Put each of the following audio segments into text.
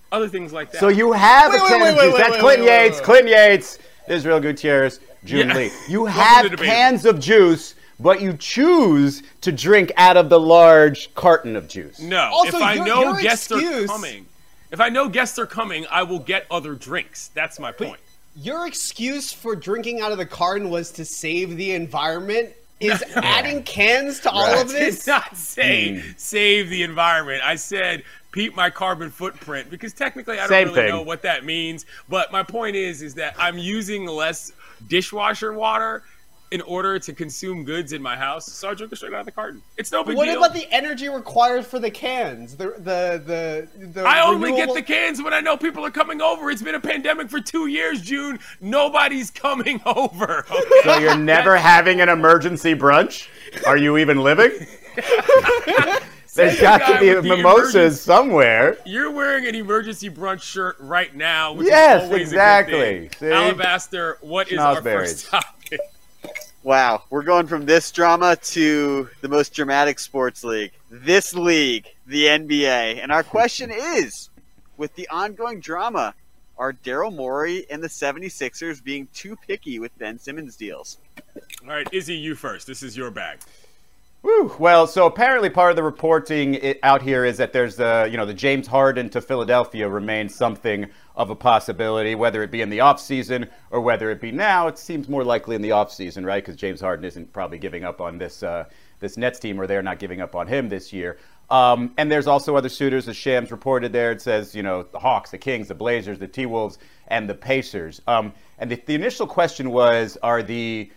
other things like that. So you have a can of juice. That's Clinton Yates. Clinton Yates, Israel Gutierrez, June Lee. You have cans of juice, but you choose to drink out of the large carton of juice. No. Also, if I know your guests excuse- are coming, if I know guests are coming, I will get other drinks. That's my point. Your excuse for drinking out of the carton was to save the environment. Is adding cans to all of this? I did not say save the environment. I said peep my carbon footprint because technically I don't really know what that means. But my point is that I'm using less dishwasher water in order to consume goods in my house, so I drink it straight out of the carton. It's no big deal. What about the energy required for the cans? I only get the cans when I know people are coming over. It's been a pandemic for 2 years, June. Nobody's coming over. Okay? So you're never having an emergency brunch? Are you even living? There's got to be mimosas somewhere. You're wearing an emergency brunch shirt right now, which yes, is always exactly. a good thing. Alabaster, what is our first topic? Wow, we're going from this drama to the most dramatic sports league. This league, the NBA. And our question is, with the ongoing drama, are Daryl Morey and the 76ers being too picky with Ben Simmons deals? All right, Izzy, you first. This is your bag. Woo. Well, so apparently part of the reporting out here is that there's the James Harden to Philadelphia remains something of a possibility, whether it be in the offseason or whether it be now. It seems more likely in the offseason, right? Because James Harden isn't probably giving up on this Nets team, or they're not giving up on him this year. And there's also other suitors, as Shams reported there. It says, the Hawks, the Kings, the Blazers, the T-Wolves, and the Pacers. And the initial question was, are the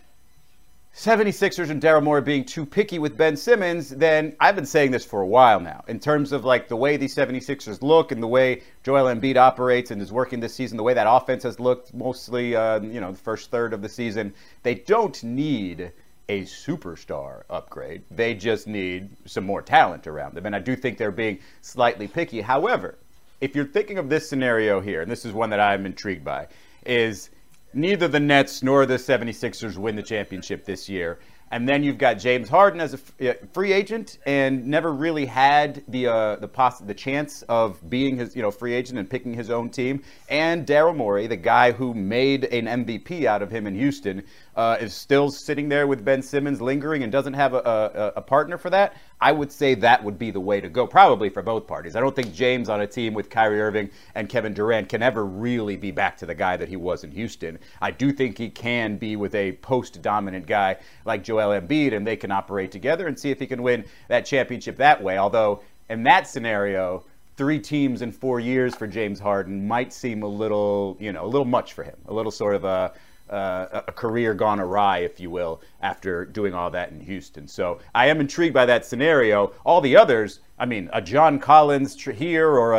76ers and Daryl Morey being too picky with Ben Simmons? Then I've been saying this for a while now. In terms of like the way these 76ers look and the way Joel Embiid operates and is working this season, the way that offense has looked mostly, the first third of the season, they don't need a superstar upgrade. They just need some more talent around them. And I do think they're being slightly picky. However, if you're thinking of this scenario here, and this is one that I'm intrigued by, is neither the Nets nor the 76ers win the championship this year. And then you've got James Harden as a free agent and never really had the chance of being his free agent and picking his own team. And Daryl Morey, the guy who made an MVP out of him in Houston, is still sitting there with Ben Simmons lingering and doesn't have a partner for that. I would say that would be the way to go, probably for both parties. I don't think James on a team with Kyrie Irving and Kevin Durant can ever really be back to the guy that he was in Houston. I do think he can be with a post-dominant guy like Joel Embiid, and they can operate together and see if he can win that championship that way. Although, in that scenario, 3 teams in 4 years for James Harden might seem a little much for him. A little sort of a career gone awry, if you will, after doing all that in Houston. So I am intrigued by that scenario. All the others, I mean, a John Collins here or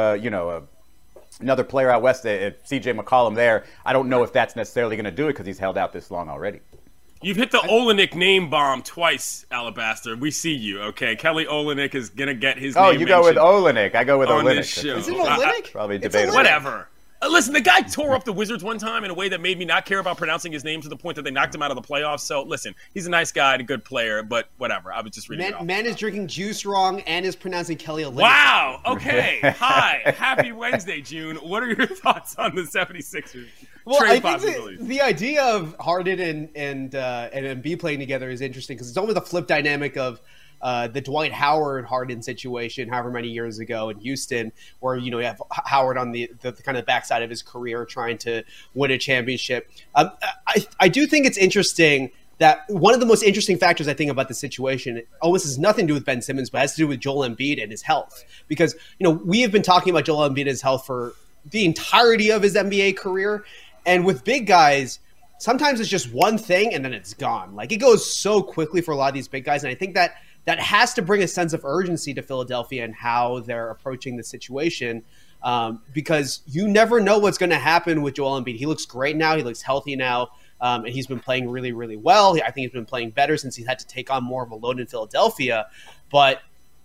another player out west, CJ McCollum there, I don't know if that's necessarily going to do it because he's held out this long already. You've hit the Olenek name bomb twice, Alabaster. We see you, okay? Kelly Olenek is going to get his name Oh, you go with Olenek. I go with on Olenek. This show. Is it Olenek? Probably debatable. Whatever. Listen, the guy tore up the Wizards one time in a way that made me not care about pronouncing his name to the point that they knocked him out of the playoffs. So, listen, he's a nice guy and a good player, but whatever. I was just reading it off. Man is drinking juice wrong and is pronouncing Kelly Olynyk. Wow. Okay. Hi. Happy Wednesday, June. What are your thoughts on the 76ers? Well, trade I think possibilities? the idea of Harden and Embiid playing together is interesting because it's almost a flip dynamic of the Dwight Howard Harden situation, however many years ago in Houston, where you have Howard on the kind of backside of his career trying to win a championship. I do think it's interesting that one of the most interesting factors I think about the situation almost has nothing to do with Ben Simmons, but has to do with Joel Embiid and his health. Because we have been talking about Joel Embiid and his health for the entirety of his NBA career, and with big guys, sometimes it's just one thing and then it's gone. Like it goes so quickly for a lot of these big guys, and I think that has to bring a sense of urgency to Philadelphia and how they're approaching the situation because you never know what's going to happen with Joel Embiid. He looks great now. He looks healthy now, and he's been playing really, really well. I think he's been playing better since he's had to take on more of a load in Philadelphia. But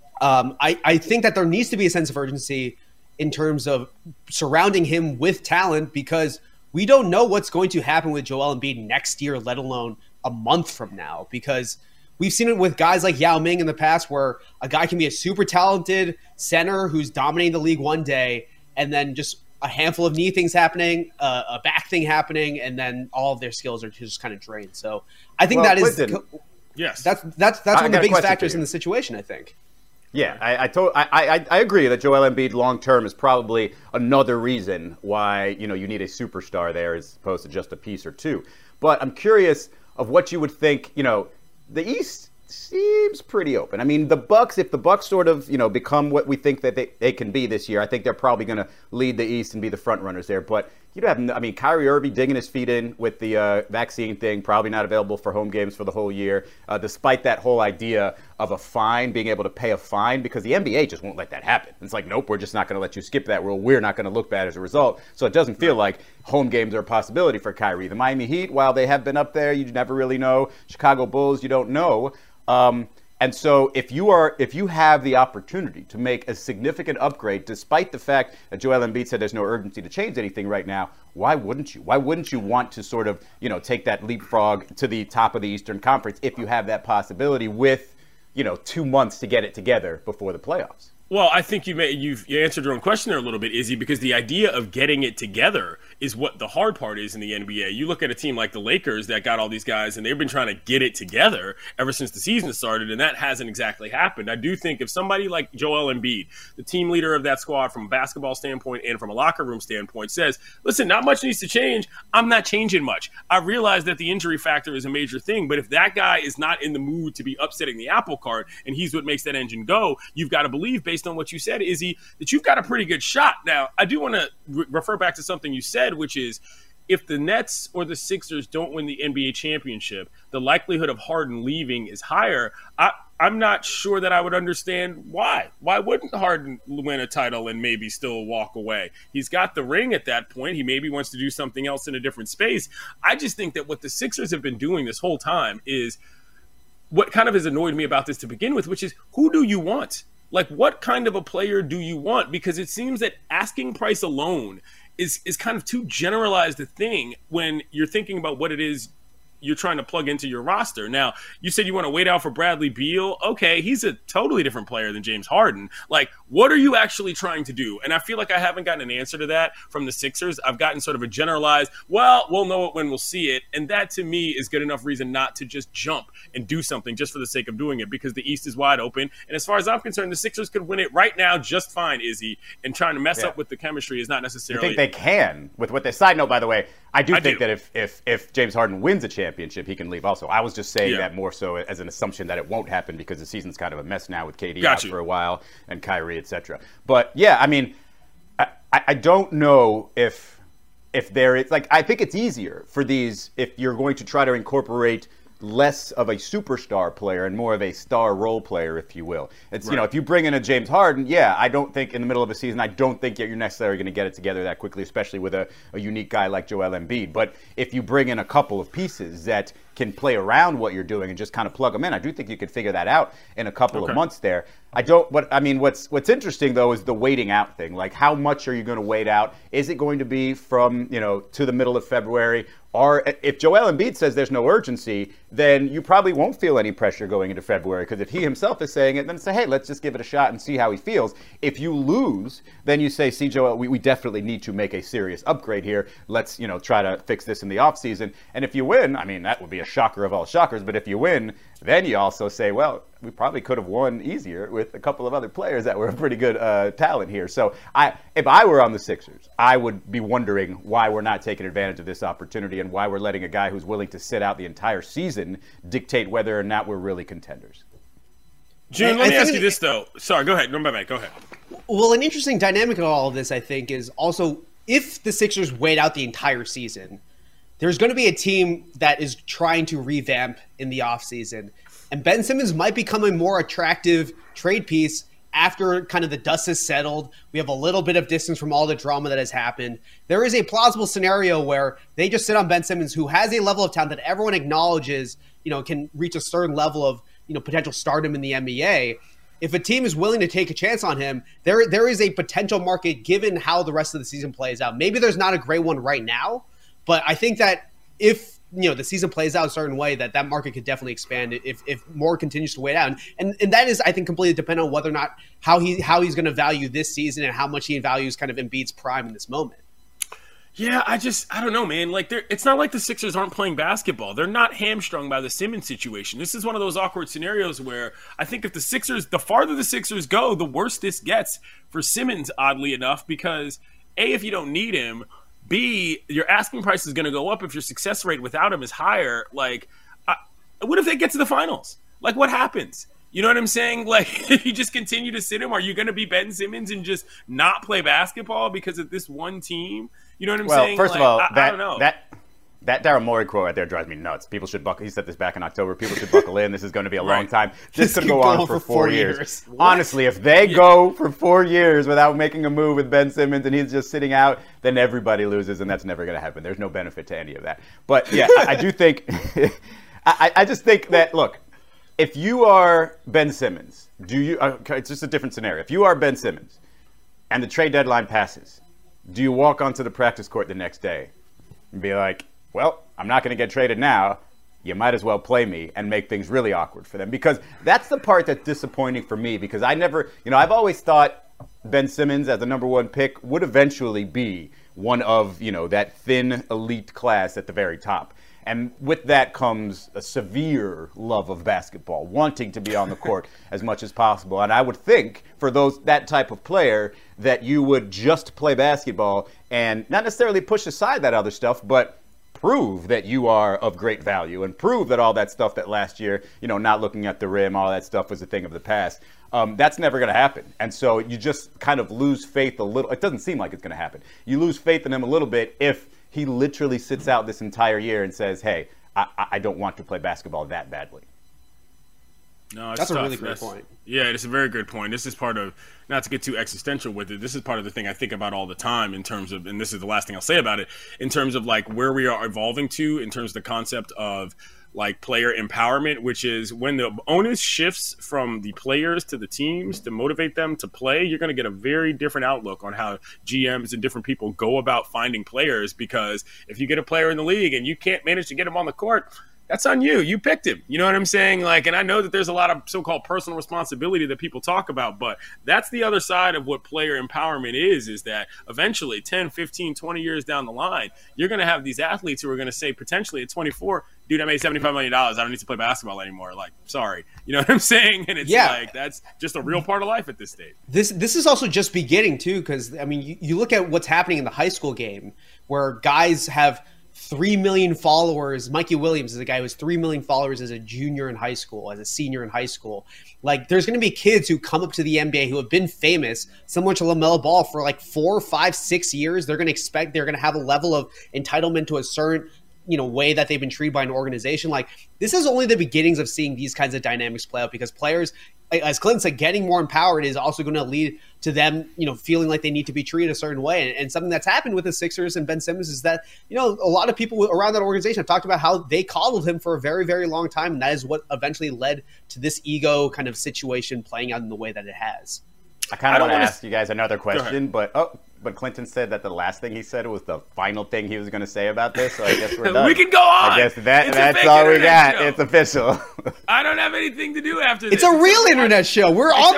I think that there needs to be a sense of urgency in terms of surrounding him with talent because we don't know what's going to happen with Joel Embiid next year, let alone a month from now, because we've seen it with guys like Yao Ming in the past where a guy can be a super talented center who's dominating the league one day, and then just a handful of knee things happening, a back thing happening, and then all of their skills are just kind of drained. So I think that's one of the biggest factors in the situation, I think. Yeah, I agree that Joel Embiid long term is probably another reason why you need a superstar there as opposed to just a piece or two. But I'm curious of what you would think. The East seems pretty open. I mean, the Bucks, if the Bucks sort of become what we think that they can be this year, I think they're probably going to lead the East and be the front runners there. But Kyrie Irving digging his feet in with the vaccine thing, probably not available for home games for the whole year, despite that whole idea of a fine, being able to pay a fine, because the NBA just won't let that happen. It's like, nope, we're just not going to let you skip that rule. We're not going to look bad as a result. So it doesn't feel like home games are a possibility for Kyrie. The Miami Heat, while they have been up there, you never really know. Chicago Bulls, you don't know. And so if you have the opportunity to make a significant upgrade, despite the fact that Joel Embiid said there's no urgency to change anything right now, why wouldn't you? Why wouldn't you want to sort of, take that leapfrog to the top of the Eastern Conference if you have that possibility with, 2 months to get it together before the playoffs? Well, I think you answered your own question there a little bit, Izzy, because the idea of getting it together is what the hard part is in the NBA. You look at a team like the Lakers that got all these guys, and they've been trying to get it together ever since the season started, and that hasn't exactly happened. I do think if somebody like Joel Embiid, the team leader of that squad from a basketball standpoint and from a locker room standpoint, says, listen, not much needs to change, I'm not changing much. I realize that the injury factor is a major thing, but if that guy is not in the mood to be upsetting the apple cart, and he's what makes that engine go, you've got to believe, based on what you said, Izzy, that you've got a pretty good shot. Now, I do want to refer back to something you said, which is if the Nets or the Sixers don't win the NBA championship, the likelihood of Harden leaving is higher. I'm not sure that I would understand why. Why wouldn't Harden win a title and maybe still walk away? He's got the ring at that point. He maybe wants to do something else in a different space. I just think that what the Sixers have been doing this whole time is what kind of has annoyed me about this to begin with, which is, who do you want? Like, what kind of a player do you want? Because it seems that asking price alone is kind of too generalized a thing when you're thinking about what it is you're trying to plug into your roster. Now, you said you want to wait out for Bradley Beal. Okay, he's a totally different player than James Harden. Like, what are you actually trying to do? And I feel like I haven't gotten an answer to that from the Sixers. I've gotten sort of a generalized, well, we'll know it when we'll see it. And that, to me, is good enough reason not to just jump and do something just for the sake of doing it, because the East is wide open. And as far as I'm concerned, the Sixers could win it right now just fine, Izzy. And trying to mess up with the chemistry is not necessarily... I think they can with what they... Side note, by the way, I do think that if James Harden wins a championship, he can leave also. I was just saying that more so as an assumption that it won't happen because the season's kind of a mess now with KD out for a while and Kyrie, etc. But yeah, I mean, I don't know if there is, like, I think it's easier for these if you're going to try to incorporate less of a superstar player and more of a star role player, if you will. It's, if you bring in a James Harden, I don't think in the middle of a season, I don't think you're necessarily going to get it together that quickly, especially with a unique guy like Joel Embiid. But if you bring in a couple of pieces that can play around what you're doing and just kind of plug them in, I do think you could figure that out in a couple of months there. What's interesting, though, is the waiting out thing. Like, how much are you going to wait out? Is it going to be from, to the middle of February? Or if Joel Embiid says there's no urgency, then you probably won't feel any pressure going into February, because if he himself is saying it, then say, hey, let's just give it a shot and see how he feels. If you lose, then you say, see, Joel, we definitely need to make a serious upgrade here. Let's, try to fix this in the offseason. And if you win, I mean, that would be a shocker of all shockers, but if you win, then you also say, well, we probably could have won easier with a couple of other players that were a pretty good talent here. So if I were on the Sixers, I would be wondering why we're not taking advantage of this opportunity and why we're letting a guy who's willing to sit out the entire season dictate whether or not we're really contenders. June, let me ask you this, though. Sorry, go ahead. Go ahead. Well, an interesting dynamic of all of this, I think, is also if the Sixers wait out the entire season, there's going to be a team that is trying to revamp in the offseason. And Ben Simmons might become a more attractive trade piece after kind of the dust has settled. We have a little bit of distance from all the drama that has happened. There is a plausible scenario where they just sit on Ben Simmons, who has a level of talent that everyone acknowledges, can reach a certain level of, potential stardom in the NBA. If a team is willing to take a chance on him, there is a potential market given how the rest of the season plays out. Maybe there's not a great one right now, but I think that if the season plays out a certain way, that market could definitely expand if more continues to wait out. And that is, I think, completely dependent on whether or not how he's going to value this season and how much he values kind of Embiid's prime in this moment. Yeah, I don't know, man. Like, it's not like the Sixers aren't playing basketball. They're not hamstrung by the Simmons situation. This is one of those awkward scenarios where I think if the farther the Sixers go, the worse this gets for Simmons, oddly enough, because A, if you don't need him, B, your asking price is going to go up if your success rate without him is higher. Like, what if they get to the finals? Like, what happens? You know what I'm saying? Like, if you just continue to sit him, are you going to be Ben Simmons and just not play basketball because of this one team? You know what I'm saying? Well, first of all, I don't know. That Daryl Morey quote right there drives me nuts. People should buckle. He said this back in October. People should buckle in. This is going to be a long time. This could go on for 4 years. Honestly, if they go for 4 years without making a move with Ben Simmons and he's just sitting out, then everybody loses, and that's never going to happen. There's no benefit to any of that. But yeah, I do think. I just think that, look, if you are Ben Simmons, it's just a different scenario. If you are Ben Simmons and the trade deadline passes, do you walk onto the practice court the next day and be like, well, I'm not going to get traded now. You might as well play me, and make things really awkward for them? Because that's the part that's disappointing for me, because I've always thought Ben Simmons as the number one pick would eventually be one of, that thin elite class at the very top. And with that comes a severe love of basketball, wanting to be on the court as much as possible. And I would think for that type of player that you would just play basketball and not necessarily push aside that other stuff, but prove that you are of great value and prove that all that stuff that last year, not looking at the rim, all that stuff was a thing of the past. That's never going to happen. And so you just kind of lose faith a little. It doesn't seem like it's going to happen. You lose faith in him a little bit if he literally sits out this entire year and says, hey, I don't want to play basketball that badly. No, that's a really great point. Yeah, it's a very good point. This is part of, not to get too existential with it, this is part of the thing I think about all the time in terms of, and this is the last thing I'll say about it, in terms of like where we are evolving to in terms of the concept of like player empowerment, which is when the onus shifts from the players to the teams to motivate them to play, you're going to get a very different outlook on how GMs and different people go about finding players. Because if you get a player in the league and you can't manage to get him on the court, that's on you. You picked him. You know what I'm saying? Like, and I know that there's a lot of so-called personal responsibility that people talk about, but that's the other side of what player empowerment is that eventually 10, 15, 20 years down the line, you're going to have these athletes who are going to say potentially at 24, dude, I made $75 million. I don't need to play basketball anymore. Like, sorry. You know what I'm saying? And it's like, that's just a real part of life at this stage. This is also just beginning too, because, I mean, you look at what's happening in the high school game where guys have 3 million followers. Mikey Williams is a guy who has 3 million followers as a junior in high school, as a senior in high school. Like, there's going to be kids who come up to the NBA who have been famous, similar to LaMelo Ball, for like 4, 5, 6 years. They're going to have a level of entitlement to a certain way that they've been treated by an organization. Like, this is only the beginnings of seeing these kinds of dynamics play out, because players, as Clinton said, getting more empowered is also going to lead to them, feeling like they need to be treated a certain way. And something that's happened with the Sixers and Ben Simmons is that, a lot of people around that organization have talked about how they coddled him for a very, very long time. And that is what eventually led to this ego kind of situation playing out in the way that it has. I kind of want to ask you guys another question, but Clinton said that the last thing he said was the final thing he was going to say about this, so I guess we're done. We can go on. I guess that's all we got. Show. It's official. I don't have anything to do after this. It's a real internet show.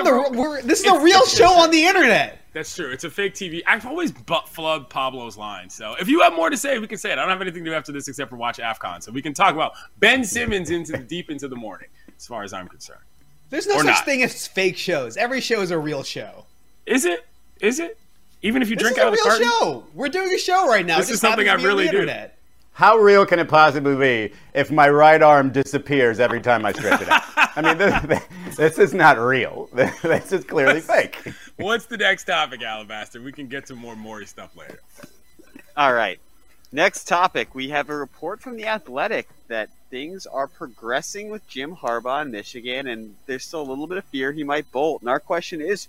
This is a real show on the internet. That's true. It's a fake TV. I've always butt-flubbed Pablo's line. So if you have more to say, we can say it. I don't have anything to do after this except for watch AFCON. So we can talk about Ben Simmons deep into the morning, as far as I'm concerned. There's no such thing as fake shows. Every show is a real show. Is it? Even if you drink out of the carton? This is a real show. We're doing a show right now. This is something I really do. How real can it possibly be if my right arm disappears every time I stretch it out? I mean, this is not real. This is clearly fake. What's the next topic, Alabaster? We can get to more Morey stuff later. All right. Next topic. We have a report from The Athletic that things are progressing with Jim Harbaugh in Michigan, and there's still a little bit of fear he might bolt. And our question is,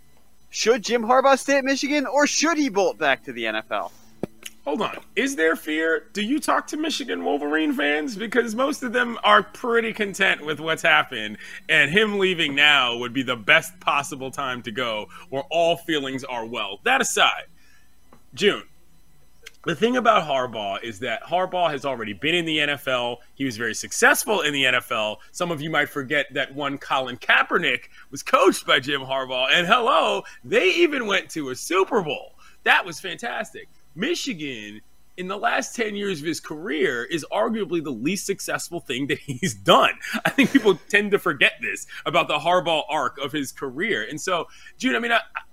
should Jim Harbaugh stay at Michigan, or should he bolt back to the NFL? Hold on. Is there fear? Do you talk to Michigan Wolverine fans? Because most of them are pretty content with what's happened, and him leaving now would be the best possible time to go, where all feelings are well. That aside, June, The thing about Harbaugh is that Harbaugh has already been in the NFL. He was very successful in the NFL. Some of you might forget that one Colin Kaepernick was coached by Jim Harbaugh. And hello, they even went to a Super Bowl. That was fantastic. Michigan, in the last 10 years of his career, is arguably the least successful thing that he's done. I think people tend to forget this about the Harbaugh arc of his career. And so, June, I mean,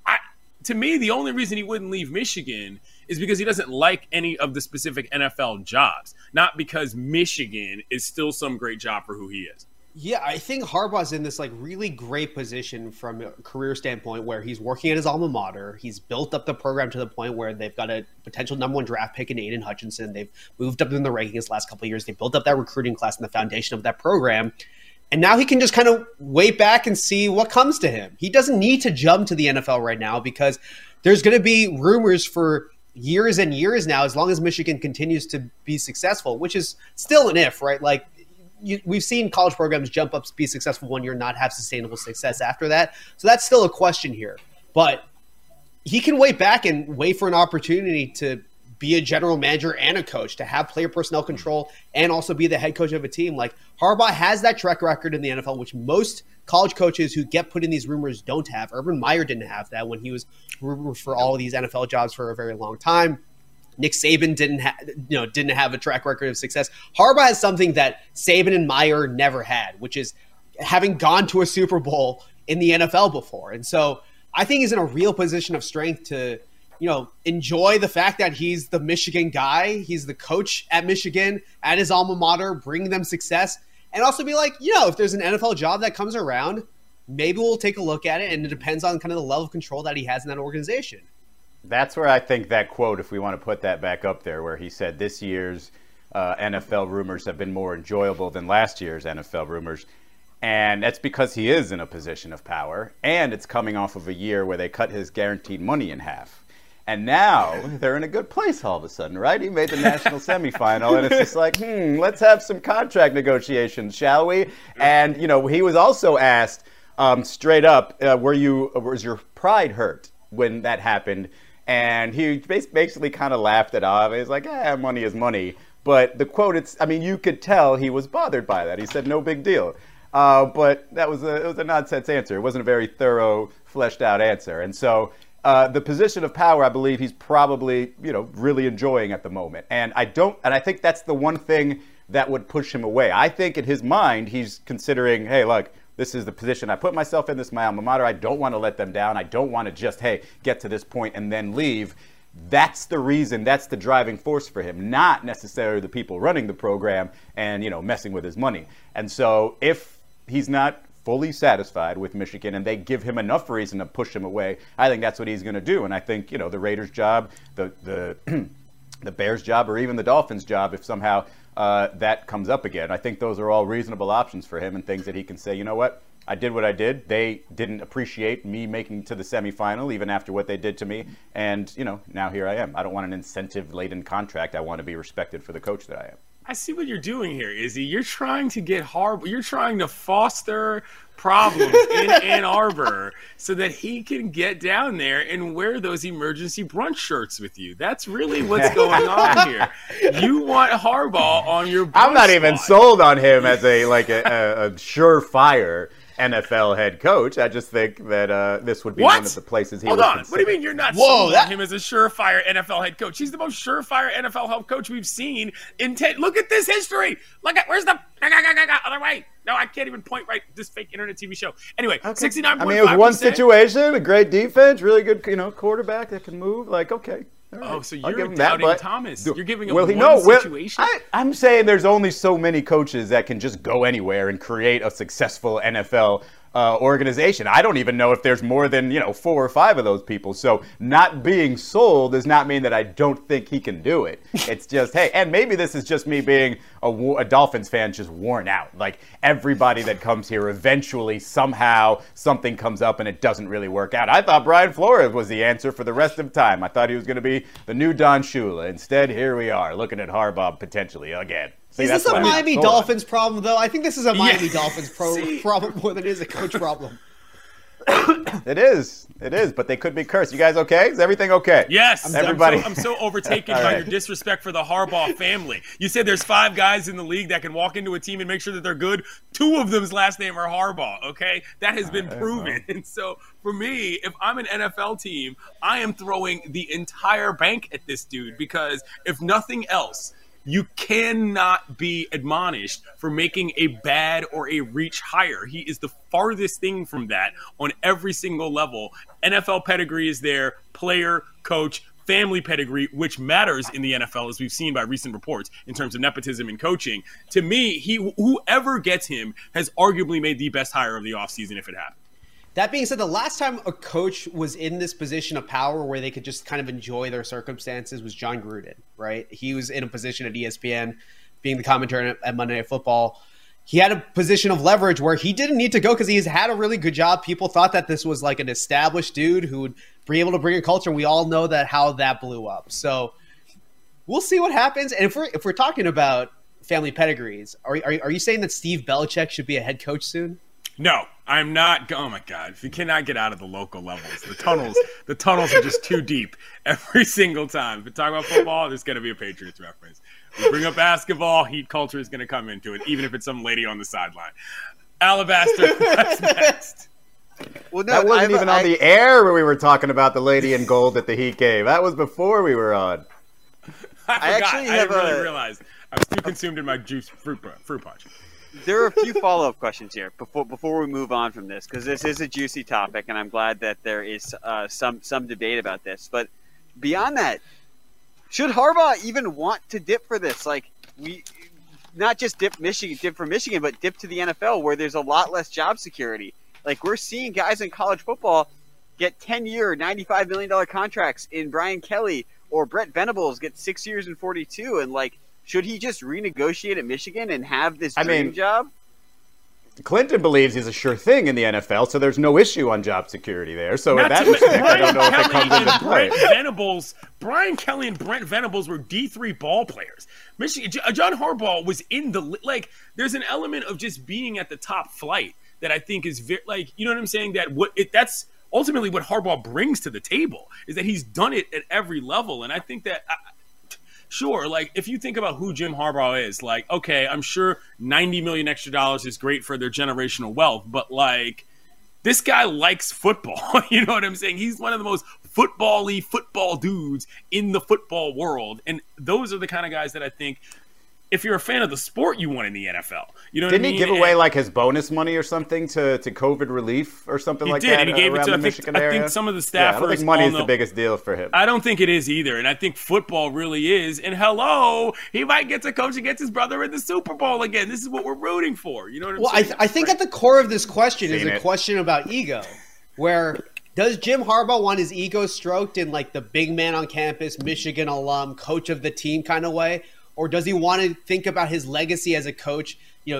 to me, the only reason he wouldn't leave Michigan is because he doesn't like any of the specific NFL jobs, not because Michigan is still some great job for who he is. Yeah, I think Harbaugh's in this like really great position from a career standpoint where he's working at his alma mater. He's built up the program to the point where they've got a potential #1 draft pick in Aiden Hutchinson. They've moved up in the rankings the last couple of years. They built up that recruiting class and the foundation of that program. And now he can just kind of wait back and see what comes to him. He doesn't need to jump to the NFL right now because there's going to be rumors for years and years now, as long as Michigan continues to be successful, which is still an if, right? Like we've seen college programs jump up, be successful 1 year, not have sustainable success after that. So that's still a question here. But he can wait back and wait for an opportunity to be a general manager and a coach, to have player personnel control and also be the head coach of a team. Like Harbaugh has that track record in the NFL, which most college coaches who get put in these rumors don't have. Urban Meyer didn't have that when he was rumored for all of these NFL jobs for a very long time. Nick Saban didn't have a track record of success. Harbaugh has something that Saban and Meyer never had, which is having gone to a Super Bowl in the NFL before. And so I think he's in a real position of strength to, enjoy the fact that he's the Michigan guy. He's the coach at Michigan, at his alma mater, bring them success. And also be like, if there's an NFL job that comes around, maybe we'll take a look at it. And it depends on kind of the level of control that he has in that organization. That's where I think that quote, if we want to put that back up there, where he said this year's NFL rumors have been more enjoyable than last year's NFL rumors. And that's because he is in a position of power. And it's coming off of a year where they cut his guaranteed money in half. And now they're in a good place all of a sudden, right? He made the national semifinal, and it's just like, let's have some contract negotiations, shall we? And, he was also asked straight up, was your pride hurt when that happened? And he basically kind of laughed it off. He was like, money is money. But the quote, you could tell he was bothered by that. He said, no big deal. But it was a nonsense answer. It wasn't a very thorough, fleshed out answer. And so the position of power, I believe he's probably, really enjoying at the moment. And I think that's the one thing that would push him away. I think in his mind, he's considering, hey, look, this is the position I put myself in. This is my alma mater. I don't want to let them down. I don't want to just, get to this point and then leave. That's the reason. That's the driving force for him, not necessarily the people running the program and, messing with his money. And so if he's not fully satisfied with Michigan and they give him enough reason to push him away, I think that's what he's going to do. And I think, the Raiders' job, the Bears' job, or even the Dolphins' job, if somehow that comes up again, I think those are all reasonable options for him and things that he can say, you know what, I did what I did. They didn't appreciate me making to the semifinal, even after what they did to me. And, now here I am. I don't want an incentive-laden contract. I want to be respected for the coach that I am. I see what you're doing here, Izzy. You're trying to get Harbaugh. You're trying to foster problems in Ann Arbor so that he can get down there and wear those emergency brunch shirts with you. That's really what's going on here. You want Harbaugh on your brunch I'm not squad. Even sold on him as a surefire NFL head coach. I just think that this would be one of the places he would consider. What do you mean you're not sold on him as a surefire NFL head coach? He's the most surefire NFL head coach we've seen in 10. Look at this history. Look at where's the other way. No, I can't even point right. This fake internet TV show. Anyway, 69.5%. it was one situation, a great defense, really good, quarterback that can move. Like, okay. Right. So you're doubting Thomas. You're giving him situation? I'm saying there's only so many coaches that can just go anywhere and create a successful NFL organization. I don't even know if there's more than 4 or 5 of those people. So not being sold does not mean that I don't think he can do it. It's just, hey, and maybe this is just me being a Dolphins fan just worn out. Like everybody that comes here, eventually somehow something comes up and it doesn't really work out. I thought Brian Flores was the answer for the rest of time. I thought he was going to be the new Don Shula. Instead, here we are looking at Harbaugh potentially again. Is this a Miami Dolphins problem, though? I think this is a Miami Dolphins problem more than it is a coach problem. It is, but they could be cursed. You guys okay? Is everything okay? Yes. Everybody. I'm so overtaken by your disrespect for the Harbaugh family. You said there's 5 guys in the league that can walk into a team and make sure that they're good. 2 of them's last name are Harbaugh, okay? That has been proven. And so for me, if I'm an NFL team, I am throwing the entire bank at this dude because if nothing else, you cannot be admonished for making a bad or a reach hire. He is the farthest thing from that on every single level. NFL pedigree is there, player, coach, family pedigree, which matters in the NFL, as we've seen by recent reports in terms of nepotism and coaching. To me, whoever gets him has arguably made the best hire of the offseason if it happened. That being said, the last time a coach was in this position of power where they could just kind of enjoy their circumstances was John Gruden, right? He was in a position at ESPN, being the commentator at Monday Night Football. He had a position of leverage where he didn't need to go because he's had a really good job. People thought that this was like an established dude who would be able to bring a culture. We all know that how that blew up. So we'll see what happens. And if we're talking about family pedigrees, are you saying that Steve Belichick should be a head coach soon? No, I'm not. Oh my God! If you cannot get out of the local levels, the tunnels are just too deep every single time. If we talk about football, there's going to be a Patriots reference. We bring up basketball, heat culture is going to come into it, even if it's some lady on the sideline. Alabaster, what's next? Well, no, that wasn't even on the air when we were talking about the lady in gold at the Heat game. That was before we were on. I didn't really realize. I was too consumed in my fruit punch. There are a few follow-up questions here before we move on from this, because this is a juicy topic, and I'm glad that there is some debate about this. But beyond that, should Harbaugh even want to dip for this? Like, we not just dip for Michigan, but dip to the NFL, where there's a lot less job security. Like, we're seeing guys in college football get 10-year, $95 million contracts in Brian Kelly, or Brett Venables get 6 years and 42, and like, should he just renegotiate at Michigan and have this dream job? Clinton believes he's a sure thing in the NFL, so there's no issue on job security there. So in that respect, I don't know if it comes into play. Brian Kelly and Brent Venables were D3 ball players. John Harbaugh was in the there's an element of just being at the top flight that I think is very you know what I'm saying? That's ultimately what Harbaugh brings to the table is that he's done it at every level, and I think that. Sure, if you think about who Jim Harbaugh is, okay, I'm sure $90 million extra is great for their generational wealth, but this guy likes football. You know what I'm saying? He's one of the most football dudes in the football world, and those are the kind of guys that I think, if you're a fan of the sport, you want in the NFL. You know what I mean? Didn't he give away his bonus money or something to COVID relief or something like that? He did, and he gave it to the Michigan area? I think some of the staffers. I don't think money is the biggest deal for him. I don't think it is either, and I think football really is. And he might get to coach against his brother in the Super Bowl again. This is what we're rooting for. You know what I'm saying? I think at the core of this question is a question about ego, where does Jim Harbaugh want his ego stroked in the big man on campus, Michigan alum, coach of the team kind of way? Or does he want to think about his legacy as a coach?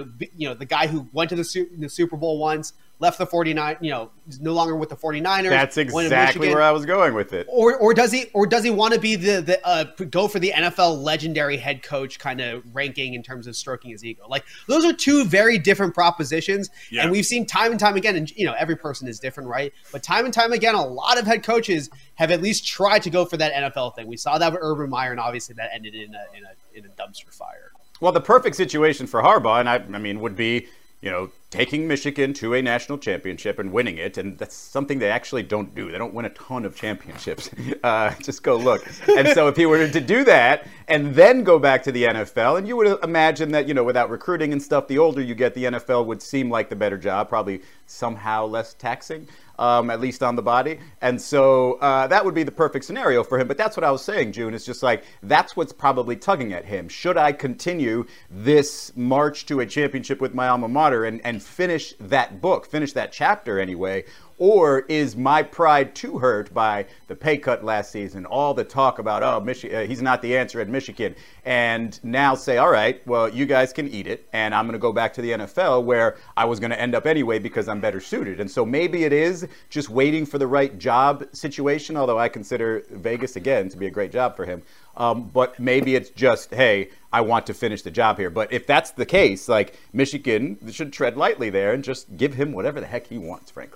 The guy who went to the Super Bowl once, left the 49, is no longer with the 49ers. That's exactly where I was going with it. Or does he want to be the go for the NFL legendary head coach kind of ranking in terms of stroking his ego? Those are two very different propositions, and we've seen time and time again. And every person is different, right? But time and time again, a lot of head coaches have at least tried to go for that NFL thing. We saw that with Urban Meyer, and obviously that ended in a dumpster fire. Well, the perfect situation for Harbaugh, and I mean, would be taking Michigan to a national championship and winning it, and that's something they actually don't do. They don't win a ton of championships. Just go look. And so if he were to do that and then go back to the NFL, and you would imagine that, without recruiting and stuff, the older you get, the NFL would seem like the better job, probably somehow less taxing. At least on the body. And so that would be the perfect scenario for him. But that's what I was saying, June. It's just that's what's probably tugging at him. Should I continue this march to a championship with my alma mater and finish that book, finish that chapter anyway? Or is my pride too hurt by the pay cut last season, all the talk about, he's not the answer at Michigan, and now say, all right, well, you guys can eat it, and I'm going to go back to the NFL where I was going to end up anyway because I'm better suited. And so maybe it is just waiting for the right job situation, although I consider Vegas, again, to be a great job for him. But maybe it's just, hey, I want to finish the job here. But if that's the case, Michigan should tread lightly there and just give him whatever the heck he wants, frankly. Yeah,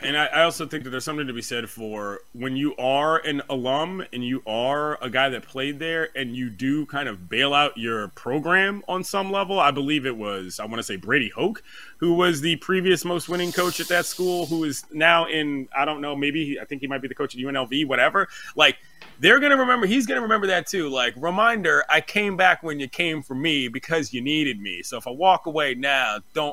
and I also think that there's something to be said for when you are an alum and you are a guy that played there and you do kind of bail out your program on some level. I believe it was, I want to say Brady Hoke, who was the previous most winning coach at that school, who is now in, I don't know, I think he might be the coach at UNLV, whatever. Like, they're going to remember, he's going to remember that too. Like, reminder, I came back when you came for me because you needed me. So if I walk away now, don't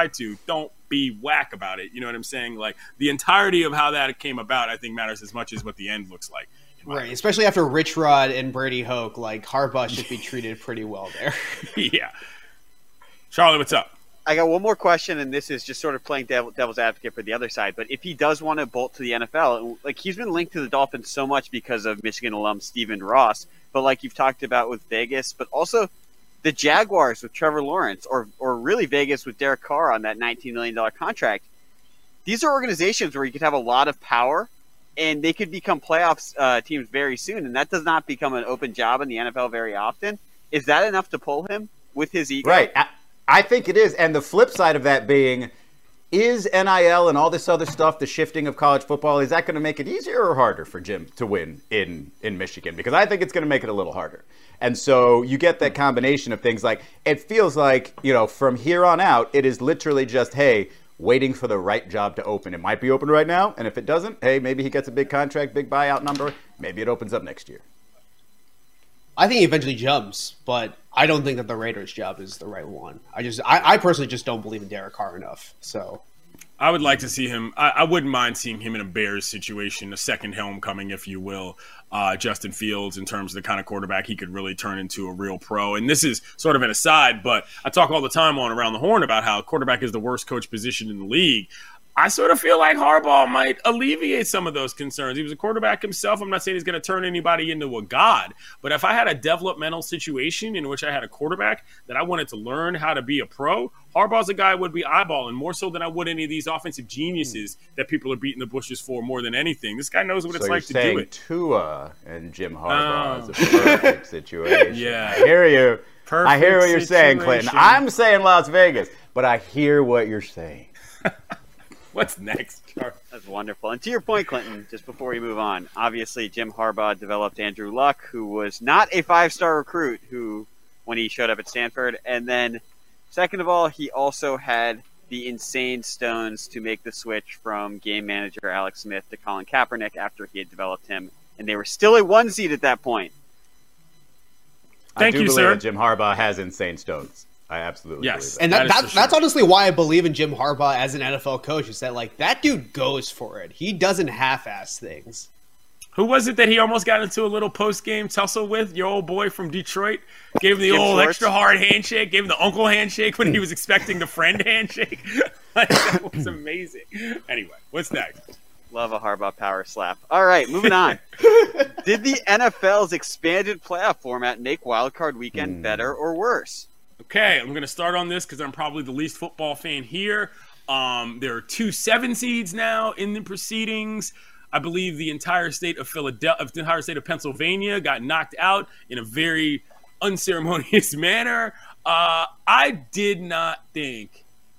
be whack about it. You know what I'm saying? Like, the entirety of how that came about, I think, matters as much as what the end looks like. Right, especially after Rich Rod and Brady Hoke, like, Harbaugh should be treated pretty well there. Yeah. Charlie, what's up? I got one more question, and this is just sort of playing devil's advocate for the other side. But if he does want to bolt to the NFL, like, he's been linked to the Dolphins so much because of Michigan alum Stephen Ross. But like you've talked about with Vegas, but also the Jaguars with Trevor Lawrence, or really Vegas with Derek Carr on that $19 million contract. These are organizations where you could have a lot of power, and they could become playoffs teams very soon. And that does not become an open job in the NFL very often. Is that enough to pull him with his ego? Right. I think it is. And the flip side of that being, is NIL and all this other stuff, the shifting of college football, is that going to make it easier or harder for Jim to win in Michigan? Because I think it's going to make it a little harder. And so you get that combination of things. Like, it feels like, from here on out, it is literally just, hey, waiting for the right job to open. It might be open right now. And if it doesn't, hey, maybe he gets a big contract, big buyout number. Maybe it opens up next year. I think he eventually jumps, but I don't think that the Raiders' job is the right one. I personally just don't believe in Derek Carr enough. So I would like to see him. I wouldn't mind seeing him in a Bears situation, a second homecoming, if you will. Justin Fields, in terms of the kind of quarterback he could really turn into a real pro. And this is sort of an aside, but I talk all the time on Around the Horn about how quarterback is the worst coach position in the league. I sort of feel like Harbaugh might alleviate some of those concerns. He was a quarterback himself. I'm not saying he's going to turn anybody into a god, but if I had a developmental situation in which I had a quarterback that I wanted to learn how to be a pro, Harbaugh's a guy I would be eyeballing more so than I would any of these offensive geniuses that people are beating the bushes for more than anything. This guy knows what it's like to do it. Tua and Jim Harbaugh is a perfect situation. Yeah. I hear you. Perfect I hear what you're saying, situation. Clinton. I'm saying Las Vegas, but I hear what you're saying. What's next, Charlie? That's wonderful. And to your point, Clinton, just before we move on, obviously Jim Harbaugh developed Andrew Luck, who was not a five-star recruit when he showed up at Stanford. And then, second of all, he also had the insane stones to make the switch from game manager Alex Smith to Colin Kaepernick after he had developed him. And they were still a 1 seed at that point. Thank you, sir. I do believe that Jim Harbaugh has insane stones. I absolutely believe that. And that's honestly why I believe in Jim Harbaugh as an NFL coach, is that, like, that dude goes for it. He doesn't half-ass things. Who was it that he almost got into a little post-game tussle with? Your old boy from Detroit? Gave him the old extra hard handshake, gave him the uncle handshake when he was expecting the friend handshake. That was amazing. Anyway, what's next? Love a Harbaugh power slap. All right, moving on. Did the NFL's expanded playoff format make Wild Card Weekend better or worse? Okay, I'm going to start on this because I'm probably the least football fan here. There are 2 7 seeds now in the proceedings. I believe the entire state of Pennsylvania got knocked out in a very unceremonious manner. I did not think,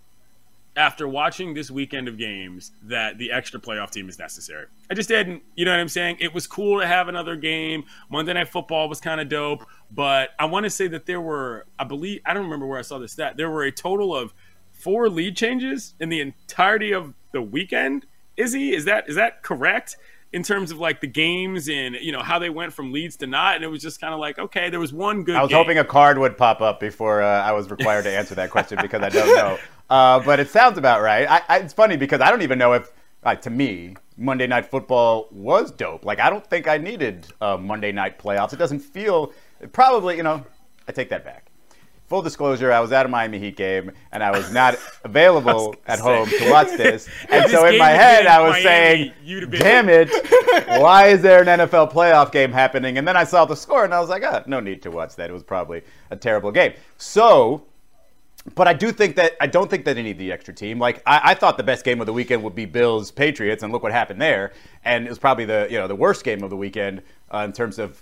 after watching this weekend of games, that the extra playoff team is necessary. I just didn't. You know what I'm saying? It was cool to have another game. Monday Night Football was kind of dope. But I want to say that there were, I don't remember where I saw the stat, there were a total of 4 lead changes in the entirety of the weekend. Is that correct? In terms of, like, the games and, how they went from leads to not. And it was just kind of like, okay, there was one good game. I was hoping a card would pop up before I was required to answer that question because I don't know. But it sounds about right. It's funny because I don't even know if, to me, Monday Night Football was dope. Like, I don't think I needed Monday Night playoffs. It doesn't feel, probably, I take that back. Full disclosure, I was at a Miami Heat game, and I was not available at home to watch this. And so in my head, I was saying, damn it, why is there an NFL playoff game happening? And then I saw the score, and I was like, no need to watch that. It was probably a terrible game. So, but I don't think that they need the extra team. Like, I thought the best game of the weekend would be Bills-Patriots, and look what happened there. And it was probably the worst game of the weekend in terms of,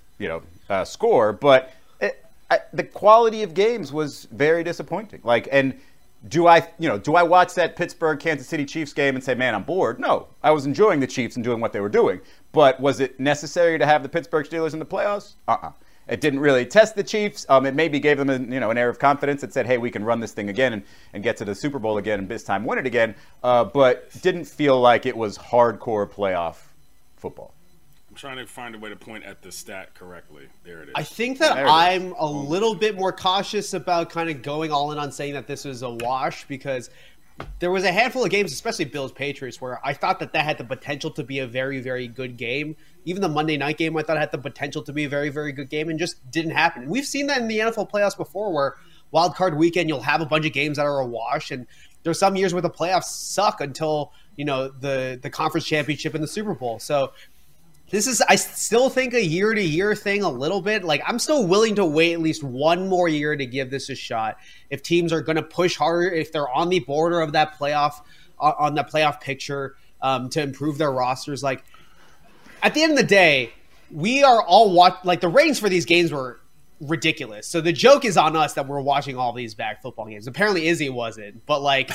score. But the quality of games was very disappointing. Like, and Do I watch that Pittsburgh Kansas City Chiefs game and say, man, I'm bored? No, I was enjoying the Chiefs and doing what they were doing. But was it necessary to have the Pittsburgh Steelers in the playoffs? It didn't really test the Chiefs. It maybe gave them an air of confidence that said, hey, we can run this thing again and get to the Super Bowl again and this time win it again. But didn't feel like it was hardcore playoff football. I'm trying to find a way to point at the stat correctly. There it is. I think that I'm a little bit more cautious about kind of going all in on saying that this was a wash, because there was a handful of games, especially Bills-Patriots, where I thought that had the potential to be a very, very good game. Even the Monday night game I thought had the potential to be a very, very good game, and just didn't happen. We've seen that in the NFL playoffs before, where wild card weekend you'll have a bunch of games that are a wash, and there's some years where the playoffs suck until the conference championship and the Super Bowl. So I still think a year-to-year thing a little bit. Like, I'm still willing to wait at least one more year to give this a shot. If teams are going to push harder, if they're on the border of that playoff, on the playoff picture to improve their rosters, like, at the end of the day, we are all the ratings for these games were ridiculous. So the joke is on us that we're watching all these bad football games. Apparently Izzy wasn't, but like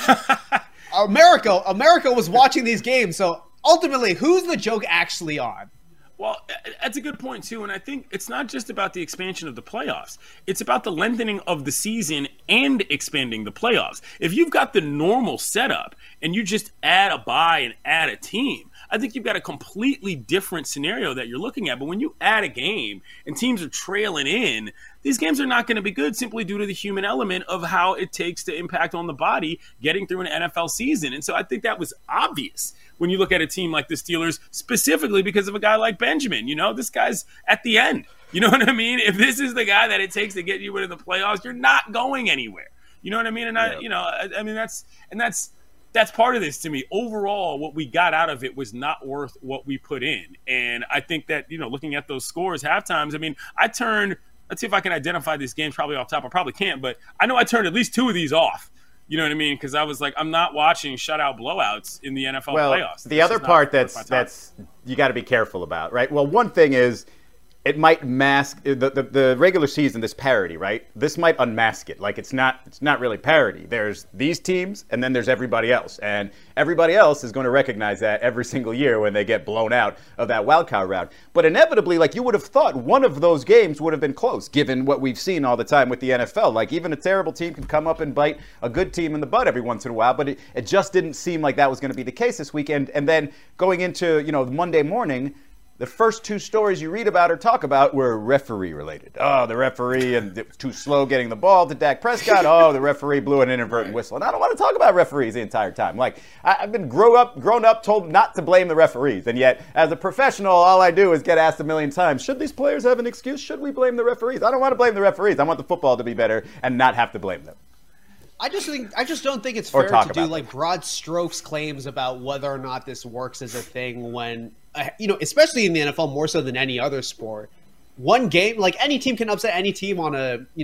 America was watching these games. So ultimately, who's the joke actually on? Well, that's a good point, too. And I think it's not just about the expansion of the playoffs. It's about the lengthening of the season and expanding the playoffs. If you've got the normal setup and you just add a bye and add a team, I think you've got a completely different scenario that you're looking at. But when you add a game and teams are trailing in, these games are not going to be good simply due to the human element of how it takes to impact on the body getting through an NFL season. And so I think that was obvious when you look at a team like the Steelers, specifically because of a guy like Benjamin. This guy's at the end. You know what I mean? If this is the guy that it takes to get you into the playoffs, you're not going anywhere. You know what I mean? And that's part of this to me. Overall, what we got out of it was not worth what we put in. And I think that, looking at those scores, halftimes, let's see if I can identify these games probably off top. I probably can't, but I know I turned at least two of these off. You know what I mean? Because I was like, I'm not watching shutout blowouts in the NFL playoffs. The other part that's you got to be careful about, right? Well, one thing is it might mask the regular season, this parity, right? This might unmask it. Like, it's not really parity. There's these teams, and then there's everybody else. And everybody else is going to recognize that every single year when they get blown out of that wild card round. But inevitably, like, you would have thought one of those games would have been close, given what we've seen all the time with the NFL. Like, even a terrible team can come up and bite a good team in the butt every once in a while, but it just didn't seem like that was going to be the case this weekend. And then going into, Monday morning, the first two stories you read about or talk about were referee related. Oh, the referee and it was too slow getting the ball to Dak Prescott. Oh, the referee blew an inadvertent whistle. And I don't want to talk about referees the entire time. Like, I've been grown up told not to blame the referees. And yet, as a professional, all I do is get asked a million times, should these players have an excuse? Should we blame the referees? I don't want to blame the referees. I want the football to be better and not have to blame them. I just don't think it's fair to do like broad strokes claims about whether or not this works as a thing when, especially in the NFL more so than any other sport. One game, like any team can upset any team in